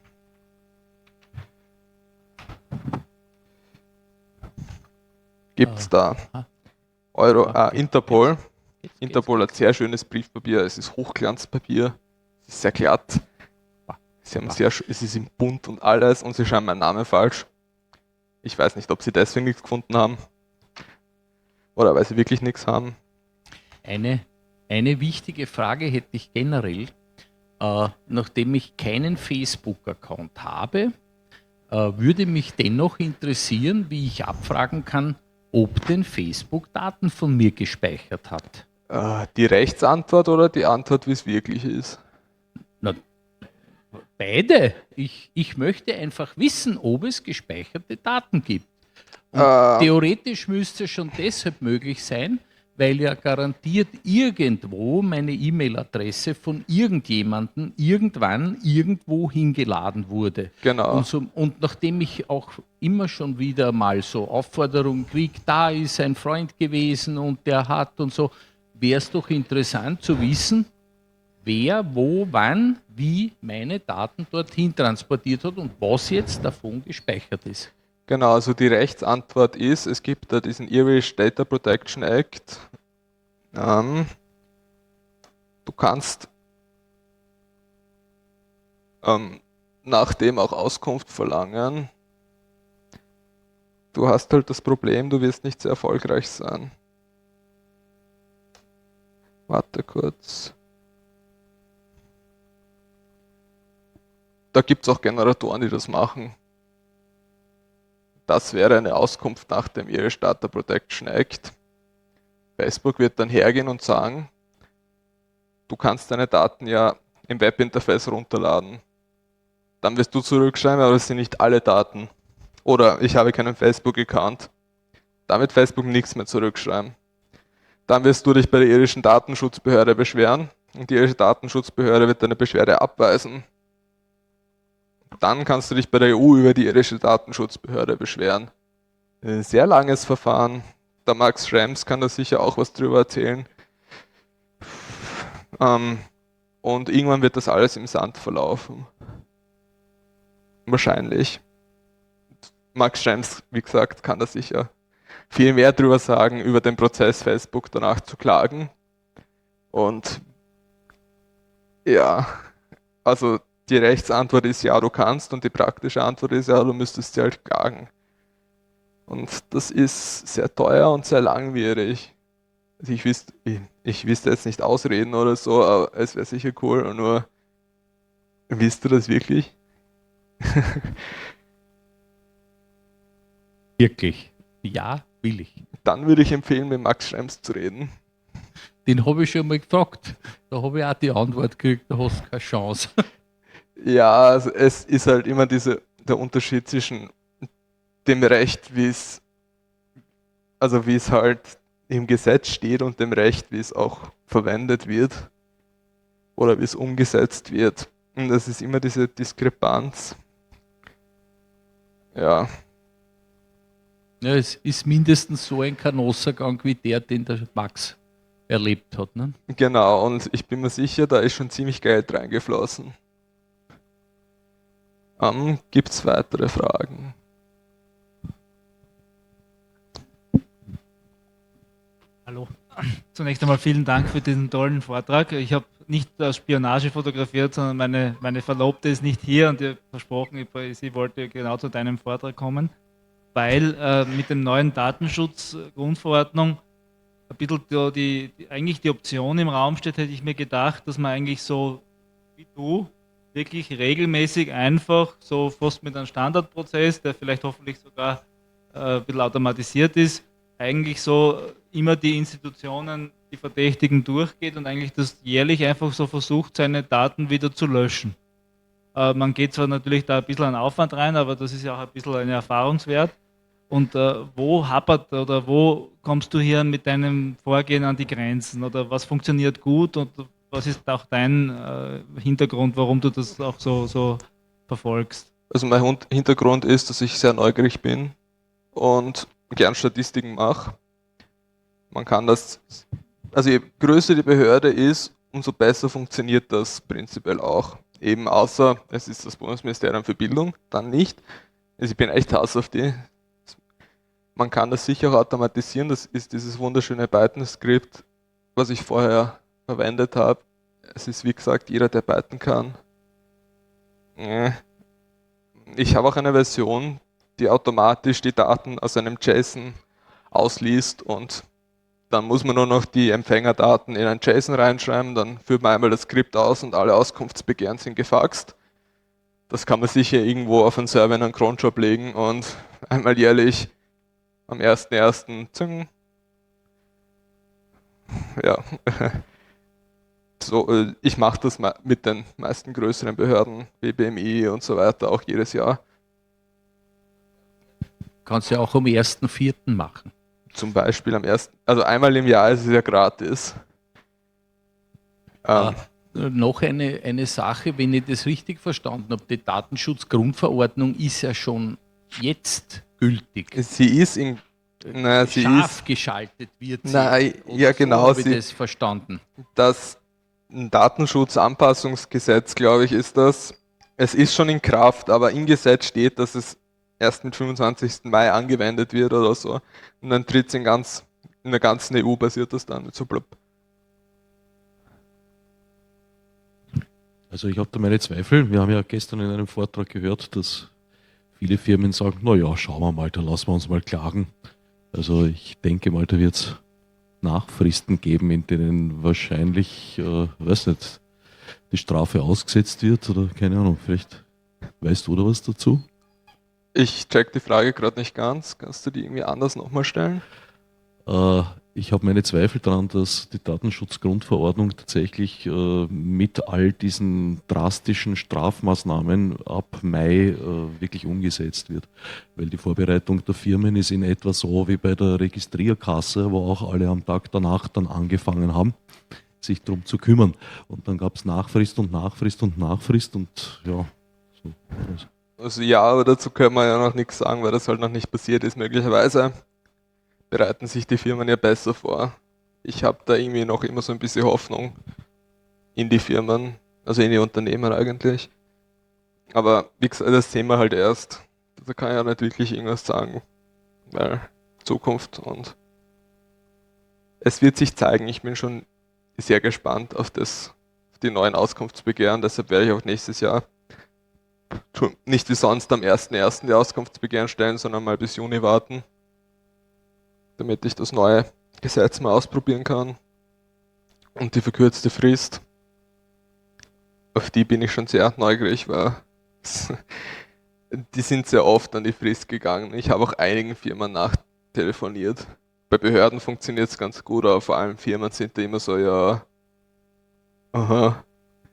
Gibt es da Euro, äh, Interpol. Interpol hat sehr schönes Briefpapier, es ist Hochglanzpapier, es ist sehr glatt. Sie haben sehr, es ist im Bunt und alles und sie schreiben meinen Namen falsch. Ich weiß nicht, ob sie deswegen nichts gefunden haben oder weil sie wirklich nichts haben. Eine, eine wichtige Frage hätte ich generell. Äh, nachdem ich keinen Facebook-Account habe, äh, würde mich dennoch interessieren, wie ich abfragen kann, ob denn Facebook Daten von mir gespeichert hat. Äh, die Rechtsantwort oder die Antwort, wie es wirklich ist? Na, beide. Ich, ich möchte einfach wissen, ob es gespeicherte Daten gibt. Und äh, theoretisch müsste es schon deshalb möglich sein, weil ja garantiert irgendwo meine E-Mail-Adresse von irgendjemandem irgendwann irgendwo hingeladen wurde. Genau. Und, so, und nachdem ich auch immer schon wieder mal so Aufforderungen kriege, da ist ein Freund gewesen und der hat und so, wäre es doch interessant zu wissen, wer, wo, wann, wie meine Daten dorthin transportiert hat und was jetzt davon gespeichert ist. Genau, also die Rechtsantwort ist, es gibt da diesen Irish Data Protection Act. Ähm, du kannst ähm, nach dem auch Auskunft verlangen. Du hast halt das Problem, du wirst nicht sehr erfolgreich sein. Warte kurz. Da gibt es auch Generatoren, die das machen. Das wäre eine Auskunft nach dem Irish Data Protection Act. Facebook wird dann hergehen und sagen, du kannst deine Daten ja im Webinterface runterladen. Dann wirst du zurückschreiben, aber das sind nicht alle Daten. Oder ich habe keinen Facebook-Account. Dann wird Facebook nichts mehr zurückschreiben. Dann wirst du dich bei der irischen Datenschutzbehörde beschweren und die irische Datenschutzbehörde wird deine Beschwerde abweisen. Dann kannst du dich bei der E U über die irische Datenschutzbehörde beschweren. Ein sehr langes Verfahren. Der Max Schrems kann da sicher auch was drüber erzählen. Ähm, und irgendwann wird das alles im Sand verlaufen. Wahrscheinlich. Max Schrems, wie gesagt, kann da sicher viel mehr drüber sagen, über den Prozess Facebook danach zu klagen. Und ja, also die Rechtsantwort ist ja, du kannst und die praktische Antwort ist ja, du müsstest sie halt klagen. Und das ist sehr teuer und sehr langwierig. Also ich, wüsste, ich, ich wüsste jetzt nicht ausreden oder so, aber es wäre sicher cool. Nur, wisst ihr das wirklich? Wirklich? Ja, will ich. Dann würde ich empfehlen, mit Max Schrems zu reden. Den habe ich schon mal gefragt. Da habe ich auch die Antwort gekriegt, da hast du keine Chance. Ja, also es ist halt immer diese, der Unterschied zwischen dem Recht, wie es, also wie es halt im Gesetz steht und dem Recht, wie es auch verwendet wird oder wie es umgesetzt wird. Und das ist immer diese Diskrepanz. Ja. Ja, es ist mindestens so ein Kanossergang wie der, den der Max erlebt hat. Ne? Genau, und ich bin mir sicher, da ist schon ziemlich Geld reingeflossen. Ähm, Gibt es weitere Fragen? Hallo. Zunächst einmal vielen Dank für diesen tollen Vortrag. Ich habe nicht aus Spionage fotografiert, sondern meine, meine Verlobte ist nicht hier und ihr versprochen, sie wollte genau zu deinem Vortrag kommen, weil äh, mit dem neuen Datenschutzgrundverordnung ein bisschen die, die, eigentlich die Option im Raum steht, hätte ich mir gedacht, dass man eigentlich so wie du wirklich regelmäßig einfach so fast mit einem Standardprozess, der vielleicht hoffentlich sogar äh, ein bisschen automatisiert ist, eigentlich so immer die Institutionen, die Verdächtigen durchgeht und eigentlich das jährlich einfach so versucht, seine Daten wieder zu löschen. Äh, man geht zwar natürlich da ein bisschen an Aufwand rein, aber das ist ja auch ein bisschen ein Erfahrungswert. Und äh, wo hapert oder wo kommst du hier mit deinem Vorgehen an die Grenzen oder was funktioniert gut und was ist auch dein äh, Hintergrund, warum du das auch so, so verfolgst? Also mein Hintergrund ist, dass ich sehr neugierig bin und gern Statistiken mache. Man kann das, also je größer die Behörde ist, umso besser funktioniert das prinzipiell auch. Eben außer, es ist das Bundesministerium für Bildung, dann nicht. Also ich bin echt Hass auf die. Man kann das sicher auch automatisieren, das ist dieses wunderschöne Python-Skript, was ich vorher verwendet habe. Es ist wie gesagt jeder, der Python kann. Ich habe auch eine Version, die automatisch die Daten aus einem JSON ausliest und dann muss man nur noch die Empfängerdaten in ein JSON reinschreiben, dann führt man einmal das Skript aus und alle Auskunftsbegehren sind gefaxt. Das kann man sicher irgendwo auf einen Server in einen Cronjob legen und einmal jährlich am ersten ersten zing. Ja. So, ich mache das mit den meisten größeren Behörden, wie B M I und so weiter, auch jedes Jahr. Kannst du ja auch am ersten vierten machen. Zum Beispiel am ersten, also einmal im Jahr ist es ja gratis. Ähm. Äh, noch eine, eine Sache, wenn ich das richtig verstanden habe, die Datenschutzgrundverordnung ist ja schon jetzt gültig. Sie ist in na, sie scharf ist, geschaltet wird sie. Nein, ja so genau. Habe ich sie, das verstanden. Das Datenschutzanpassungsgesetz, glaube ich, ist das. Es ist schon in Kraft, aber im Gesetz steht, dass es erst mit fünfundzwanzigsten Mai angewendet wird oder so. Und dann tritt es in, ganz, in der ganzen E U, passiert das dann mit so blub. Also ich habe da meine Zweifel. Wir haben ja gestern in einem Vortrag gehört, dass viele Firmen sagen, naja, schauen wir mal, da lassen wir uns mal klagen. Also ich denke mal, da wird es Nachfristen geben, in denen wahrscheinlich, äh, weiß nicht, die Strafe ausgesetzt wird oder keine Ahnung, vielleicht weißt du da was dazu? Ich check die Frage gerade nicht ganz. Kannst du die irgendwie anders nochmal stellen? Äh, ich habe meine Zweifel daran, dass die Datenschutzgrundverordnung tatsächlich äh, mit all diesen drastischen Strafmaßnahmen ab Mai äh, wirklich umgesetzt wird. Weil die Vorbereitung der Firmen ist in etwa so wie bei der Registrierkasse, wo auch alle am Tag danach dann angefangen haben, sich darum zu kümmern. Und dann gab es Nachfrist und Nachfrist und Nachfrist und ja, so. Also ja, aber dazu können wir ja noch nichts sagen, weil das halt noch nicht passiert ist, möglicherweise. Bereiten sich die Firmen ja besser vor. Ich habe da irgendwie noch immer so ein bisschen Hoffnung in die Firmen, also in die Unternehmen eigentlich. Aber wie gesagt, das Thema halt erst. Da kann ich ja nicht wirklich irgendwas sagen, weil Zukunft und es wird sich zeigen. Ich bin schon sehr gespannt auf, das, auf die neuen Auskunftsbegehren, deshalb werde ich auch nächstes Jahr nicht wie sonst am ersten ersten die Auskunftsbegehren stellen, sondern mal bis Juni warten. damit ich das neue Gesetz mal ausprobieren kann. Und die verkürzte Frist, auf die bin ich schon sehr neugierig, weil die sind sehr oft an die Frist gegangen. Ich habe auch einigen Firmen nachtelefoniert. Bei Behörden funktioniert es ganz gut, aber vor allem Firmen sind da immer so, ja, aha.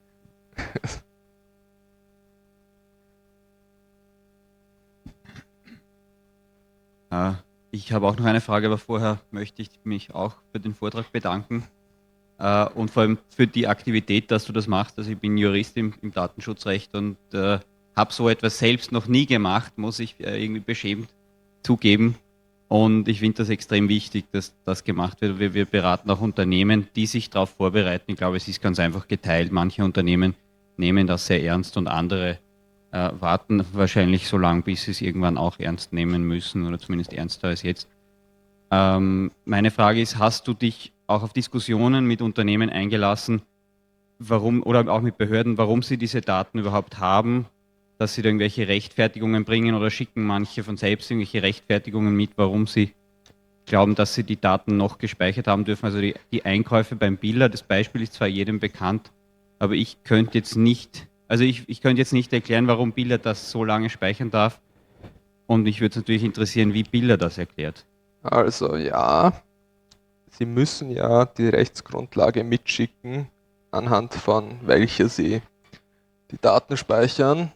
Äh, Ich habe auch noch eine Frage, aber vorher möchte ich mich auch für den Vortrag bedanken äh, und vor allem für die Aktivität, dass du das machst. Also ich bin Jurist im, im Datenschutzrecht und äh, habe so etwas selbst noch nie gemacht, muss ich äh, irgendwie beschämt zugeben. Und ich finde das extrem wichtig, dass das gemacht wird. Wir, wir beraten auch Unternehmen, die sich darauf vorbereiten. Ich glaube, es ist ganz einfach geteilt. Manche Unternehmen nehmen das sehr ernst und andere äh, warten wahrscheinlich so lange, bis sie es irgendwann auch ernst nehmen müssen oder zumindest ernster als jetzt. Ähm, meine Frage ist, hast du dich auch auf Diskussionen mit Unternehmen eingelassen, warum oder auch mit Behörden, warum sie diese Daten überhaupt haben, dass sie da irgendwelche Rechtfertigungen bringen oder schicken manche von selbst irgendwelche Rechtfertigungen mit, warum sie glauben, dass sie die Daten noch gespeichert haben dürfen. Also die, die Einkäufe beim Biller, das Beispiel ist zwar jedem bekannt, aber ich könnte jetzt nicht, also ich, ich könnte jetzt nicht erklären, warum Biller das so lange speichern darf. Und mich würde es natürlich interessieren, wie Biller das erklärt. Also ja, Sie müssen ja die Rechtsgrundlage mitschicken, anhand von welcher Sie die Daten speichern.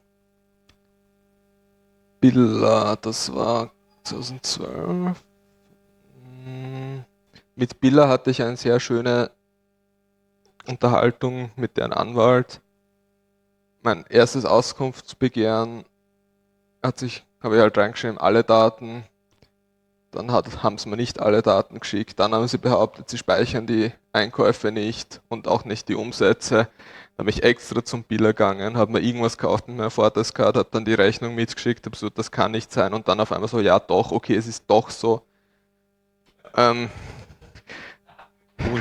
Biller, das war zweitausendzwölf. Mit Biller hatte ich eine sehr schöne Unterhaltung mit deren Anwalt. Mein erstes Auskunftsbegehren hat sich, habe ich halt reingeschrieben, alle Daten. Dann hat, haben sie mir nicht alle Daten geschickt. Dann haben sie behauptet, sie speichern die Einkäufe nicht und auch nicht die Umsätze. Dann bin ich extra zum Biller gegangen, habe mir irgendwas gekauft mit meiner Vorteilskarte, habe dann die Rechnung mitgeschickt, habe so, das kann nicht sein. Und dann auf einmal so, ja doch, okay, es ist doch so. Ähm, Cool.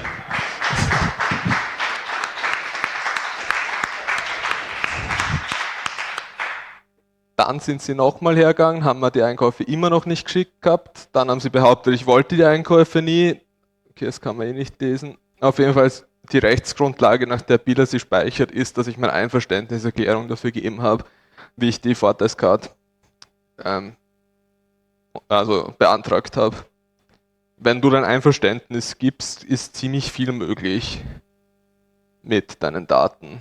Dann sind sie nochmal hergegangen, haben mir die Einkäufe immer noch nicht geschickt gehabt. Dann haben sie behauptet, ich wollte die Einkäufe nie. Okay, das kann man eh nicht lesen. Auf jeden Fall die Rechtsgrundlage, nach der Biller sie speichert, ist, dass ich meine Einverständniserklärung dafür gegeben habe, wie ich die Vorteilskarte ähm, also beantragt habe. Wenn du dein Einverständnis gibst, ist ziemlich viel möglich mit deinen Daten.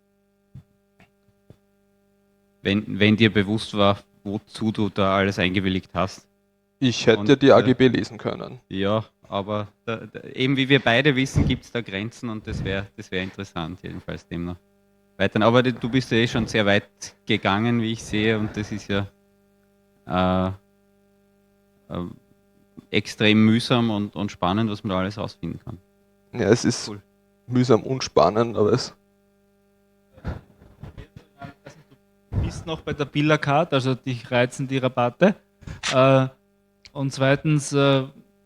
Wenn, wenn dir bewusst war, wozu du da alles eingewilligt hast. Ich hätte Und, die A G B äh, lesen können. Ja, aber da, da, eben wie wir beide wissen, gibt es da Grenzen und das wäre das wär interessant, jedenfalls dem noch weiter. Aber du bist ja eh schon sehr weit gegangen, wie ich sehe, und das ist ja äh, äh, extrem mühsam und, und spannend, was man da alles rausfinden kann. Ja, es ist Cool. mühsam und spannend, aber es Du bist noch bei der Biller-Card, also dich reizen die Rabatte. Äh, und zweitens, äh,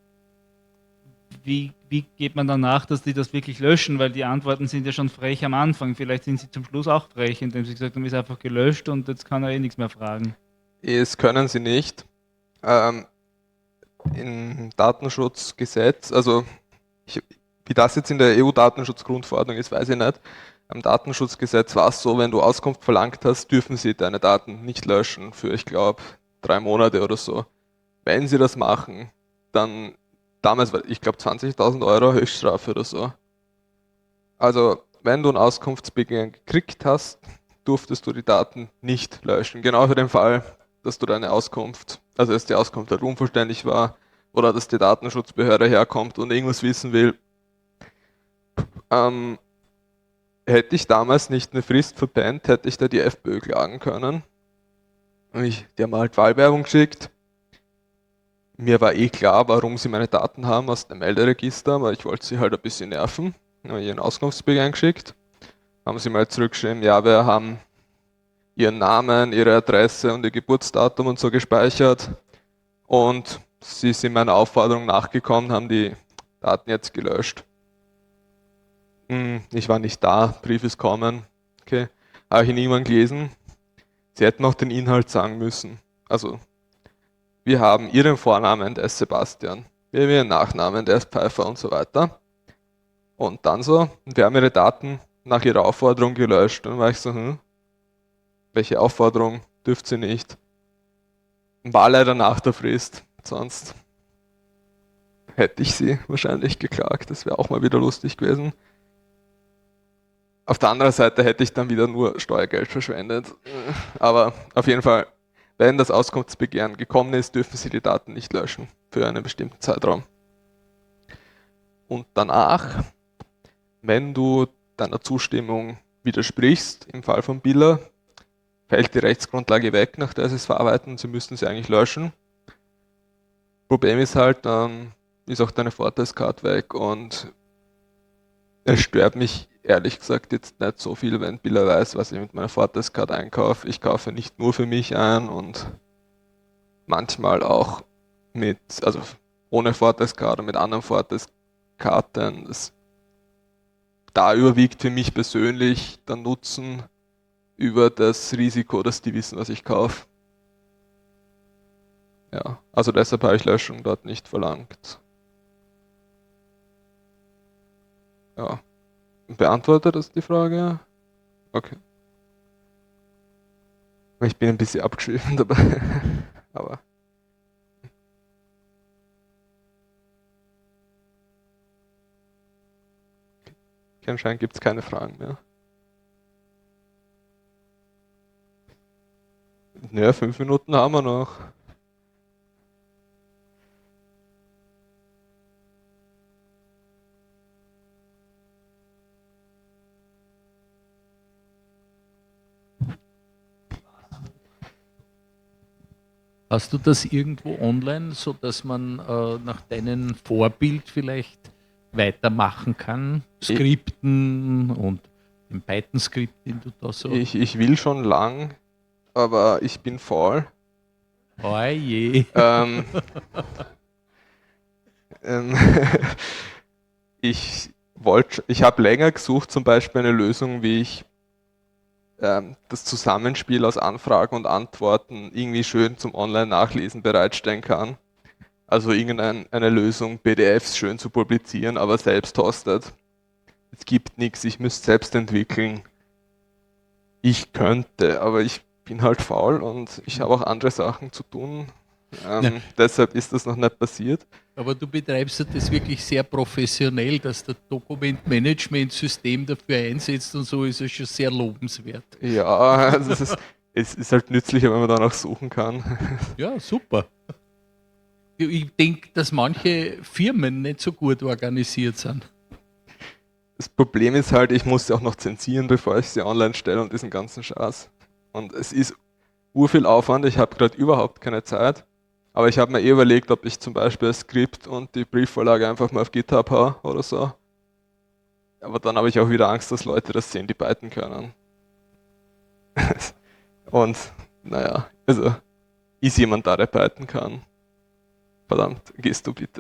wie, wie geht man danach, dass die das wirklich löschen? Weil die Antworten sind ja schon frech am Anfang. Vielleicht sind sie zum Schluss auch frech, indem sie gesagt haben, ist einfach gelöscht und jetzt kann er eh nichts mehr fragen. Es können sie nicht. Ähm, Im Datenschutzgesetz, also ich, wie das jetzt in der E U-Datenschutzgrundverordnung ist, weiß ich nicht. Am Datenschutzgesetz war es so, wenn du Auskunft verlangt hast, dürfen sie deine Daten nicht löschen für, ich glaube, drei Monate oder so. Wenn sie das machen, dann, damals war, ich glaube, zwanzigtausend Euro Höchststrafe oder so. Also, wenn du ein Auskunftsbegehren gekriegt hast, durftest du die Daten nicht löschen. Genau für den Fall, dass du deine Auskunft, also dass die Auskunft halt unvollständig war oder dass die Datenschutzbehörde herkommt und irgendwas wissen will. Ähm, hätte ich damals nicht eine Frist verpennt, hätte ich da die FPÖ klagen können. Und ich, die haben mir halt Wahlwerbung geschickt. Mir war eh klar, warum sie meine Daten haben aus dem Melderegister, aber ich wollte sie halt ein bisschen nerven. Dann habe ich ihren Auskunftsbegehren geschickt. Haben sie mal zurückgeschrieben, ja, wir haben ihren Namen, ihre Adresse und ihr Geburtsdatum und so gespeichert. Und sie sind meiner Aufforderung nachgekommen, haben die Daten jetzt gelöscht. Ich war nicht da, Brief ist kommen. Okay, habe ich in irgendwann gelesen. Sie hätten auch den Inhalt sagen müssen. Also wir haben Ihren Vornamen, der ist Sebastian, wir haben Ihren Nachnamen, der ist Pfeiffer und so weiter. Und dann so, wir haben Ihre Daten nach Ihrer Aufforderung gelöscht. Und dann war ich so, hm, welche Aufforderung dürft Sie nicht? War leider nach der Frist, sonst hätte ich sie wahrscheinlich geklagt. Das wäre auch mal wieder lustig gewesen. Auf der anderen Seite hätte ich dann wieder nur Steuergeld verschwendet. Aber auf jeden Fall, wenn das Auskunftsbegehren gekommen ist, dürfen Sie die Daten nicht löschen für einen bestimmten Zeitraum. Und danach, wenn du deiner Zustimmung widersprichst, im Fall von Biller, fällt die Rechtsgrundlage weg, nach der sie es verarbeiten. Sie müssten sie eigentlich löschen. Problem ist halt, dann ist auch deine Vorteilskarte weg und es stört mich ehrlich gesagt jetzt nicht so viel, wenn Biller weiß, was ich mit meiner Vorteilskarte einkaufe. Ich kaufe nicht nur für mich ein und manchmal auch mit, also ohne Vorteilskarte, mit anderen Vorteilskarten. Das, da überwiegt für mich persönlich der Nutzen über das Risiko, dass die wissen, was ich kaufe. Ja, also deshalb habe ich Löschung dort nicht verlangt. Ja, beantwortet das die Frage? Okay. Ich bin ein bisschen abgeschwiffen dabei, aber... Anscheinend gibt es keine Fragen mehr. Naja, fünf Minuten haben wir noch. Hast du das irgendwo online, sodass man äh, nach deinem Vorbild vielleicht weitermachen kann? Skripten und den Python-Skript, den du da so... Ich, ich will schon lang, aber ich bin faul. Oh je. Ähm, ähm, ich wollte, ich habe länger gesucht, zum Beispiel eine Lösung, wie ich ähm, das Zusammenspiel aus Anfragen und Antworten irgendwie schön zum Online-Nachlesen bereitstellen kann. Also irgendeine Lösung, P D Fs schön zu publizieren, aber selbst hostet. Es gibt nichts, ich müsste selbst entwickeln. Ich könnte, aber ich bin halt faul und ich habe auch andere Sachen zu tun. Ähm, deshalb ist das noch nicht passiert. Aber du betreibst das wirklich sehr professionell, dass das Dokumentmanagementsystem dafür einsetzt und so ist es schon sehr lobenswert. Ja, also es, ist, es ist halt nützlicher, wenn man danach suchen kann. Ja, super. Ich denke, dass manche Firmen nicht so gut organisiert sind. Das Problem ist halt, ich muss sie auch noch zensieren, bevor ich sie online stelle und diesen ganzen Schatz. Und es ist urviel Aufwand, ich habe gerade überhaupt keine Zeit. Aber ich habe mir eh überlegt, ob ich zum Beispiel das Skript und die Briefvorlage einfach mal auf GitHub haue oder so. Aber dann habe ich auch wieder Angst, dass Leute das sehen, die Python können. Und naja, also ist jemand da, der Python kann? Verdammt, gehst du bitte.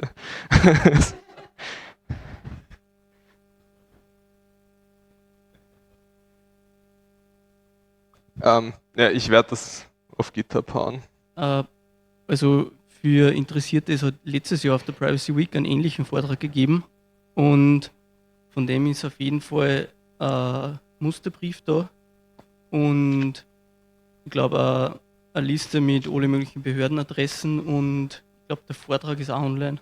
ähm, ja, ich werde das auf GitHub hauen. Äh, also für Interessierte, es hat letztes Jahr auf der Privacy Week einen ähnlichen Vortrag gegeben und von dem ist auf jeden Fall ein Musterbrief da und ich glaube eine Liste mit alle möglichen Behördenadressen und ich glaube der Vortrag ist auch online.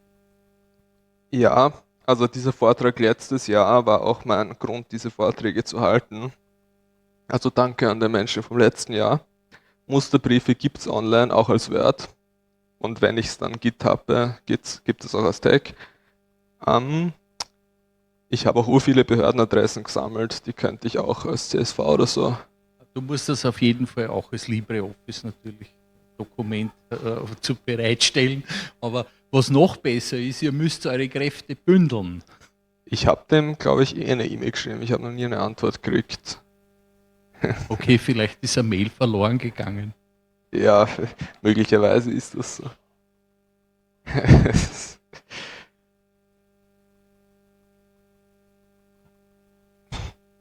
Ja, also dieser Vortrag letztes Jahr war auch mein Grund, diese Vorträge zu halten. Also danke an den Menschen vom letzten Jahr. Musterbriefe gibt es online, auch als Word. Und wenn ich es dann GitHub, gibt es auch als Tag. Ähm, ich habe auch ur viele Behördenadressen gesammelt, die könnte ich auch als C S V oder so. Du musst das auf jeden Fall auch als LibreOffice natürlich Dokument äh, zu bereitstellen. Aber was noch besser ist, ihr müsst eure Kräfte bündeln. Ich habe dem, glaube ich, eh eine E-Mail geschrieben. Ich habe noch nie eine Antwort gekriegt. Okay, vielleicht ist eine Mail verloren gegangen. Ja, möglicherweise ist das so.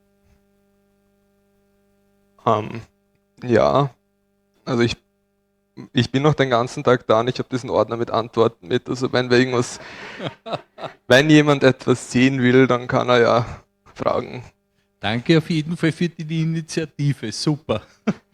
ähm, ja, also ich ich bin noch den ganzen Tag da und ich habe diesen Ordner mit Antworten mit. Also wenn wir irgendwas, wenn jemand etwas sehen will, dann kann er ja fragen. Danke auf jeden Fall für die Initiative. Super.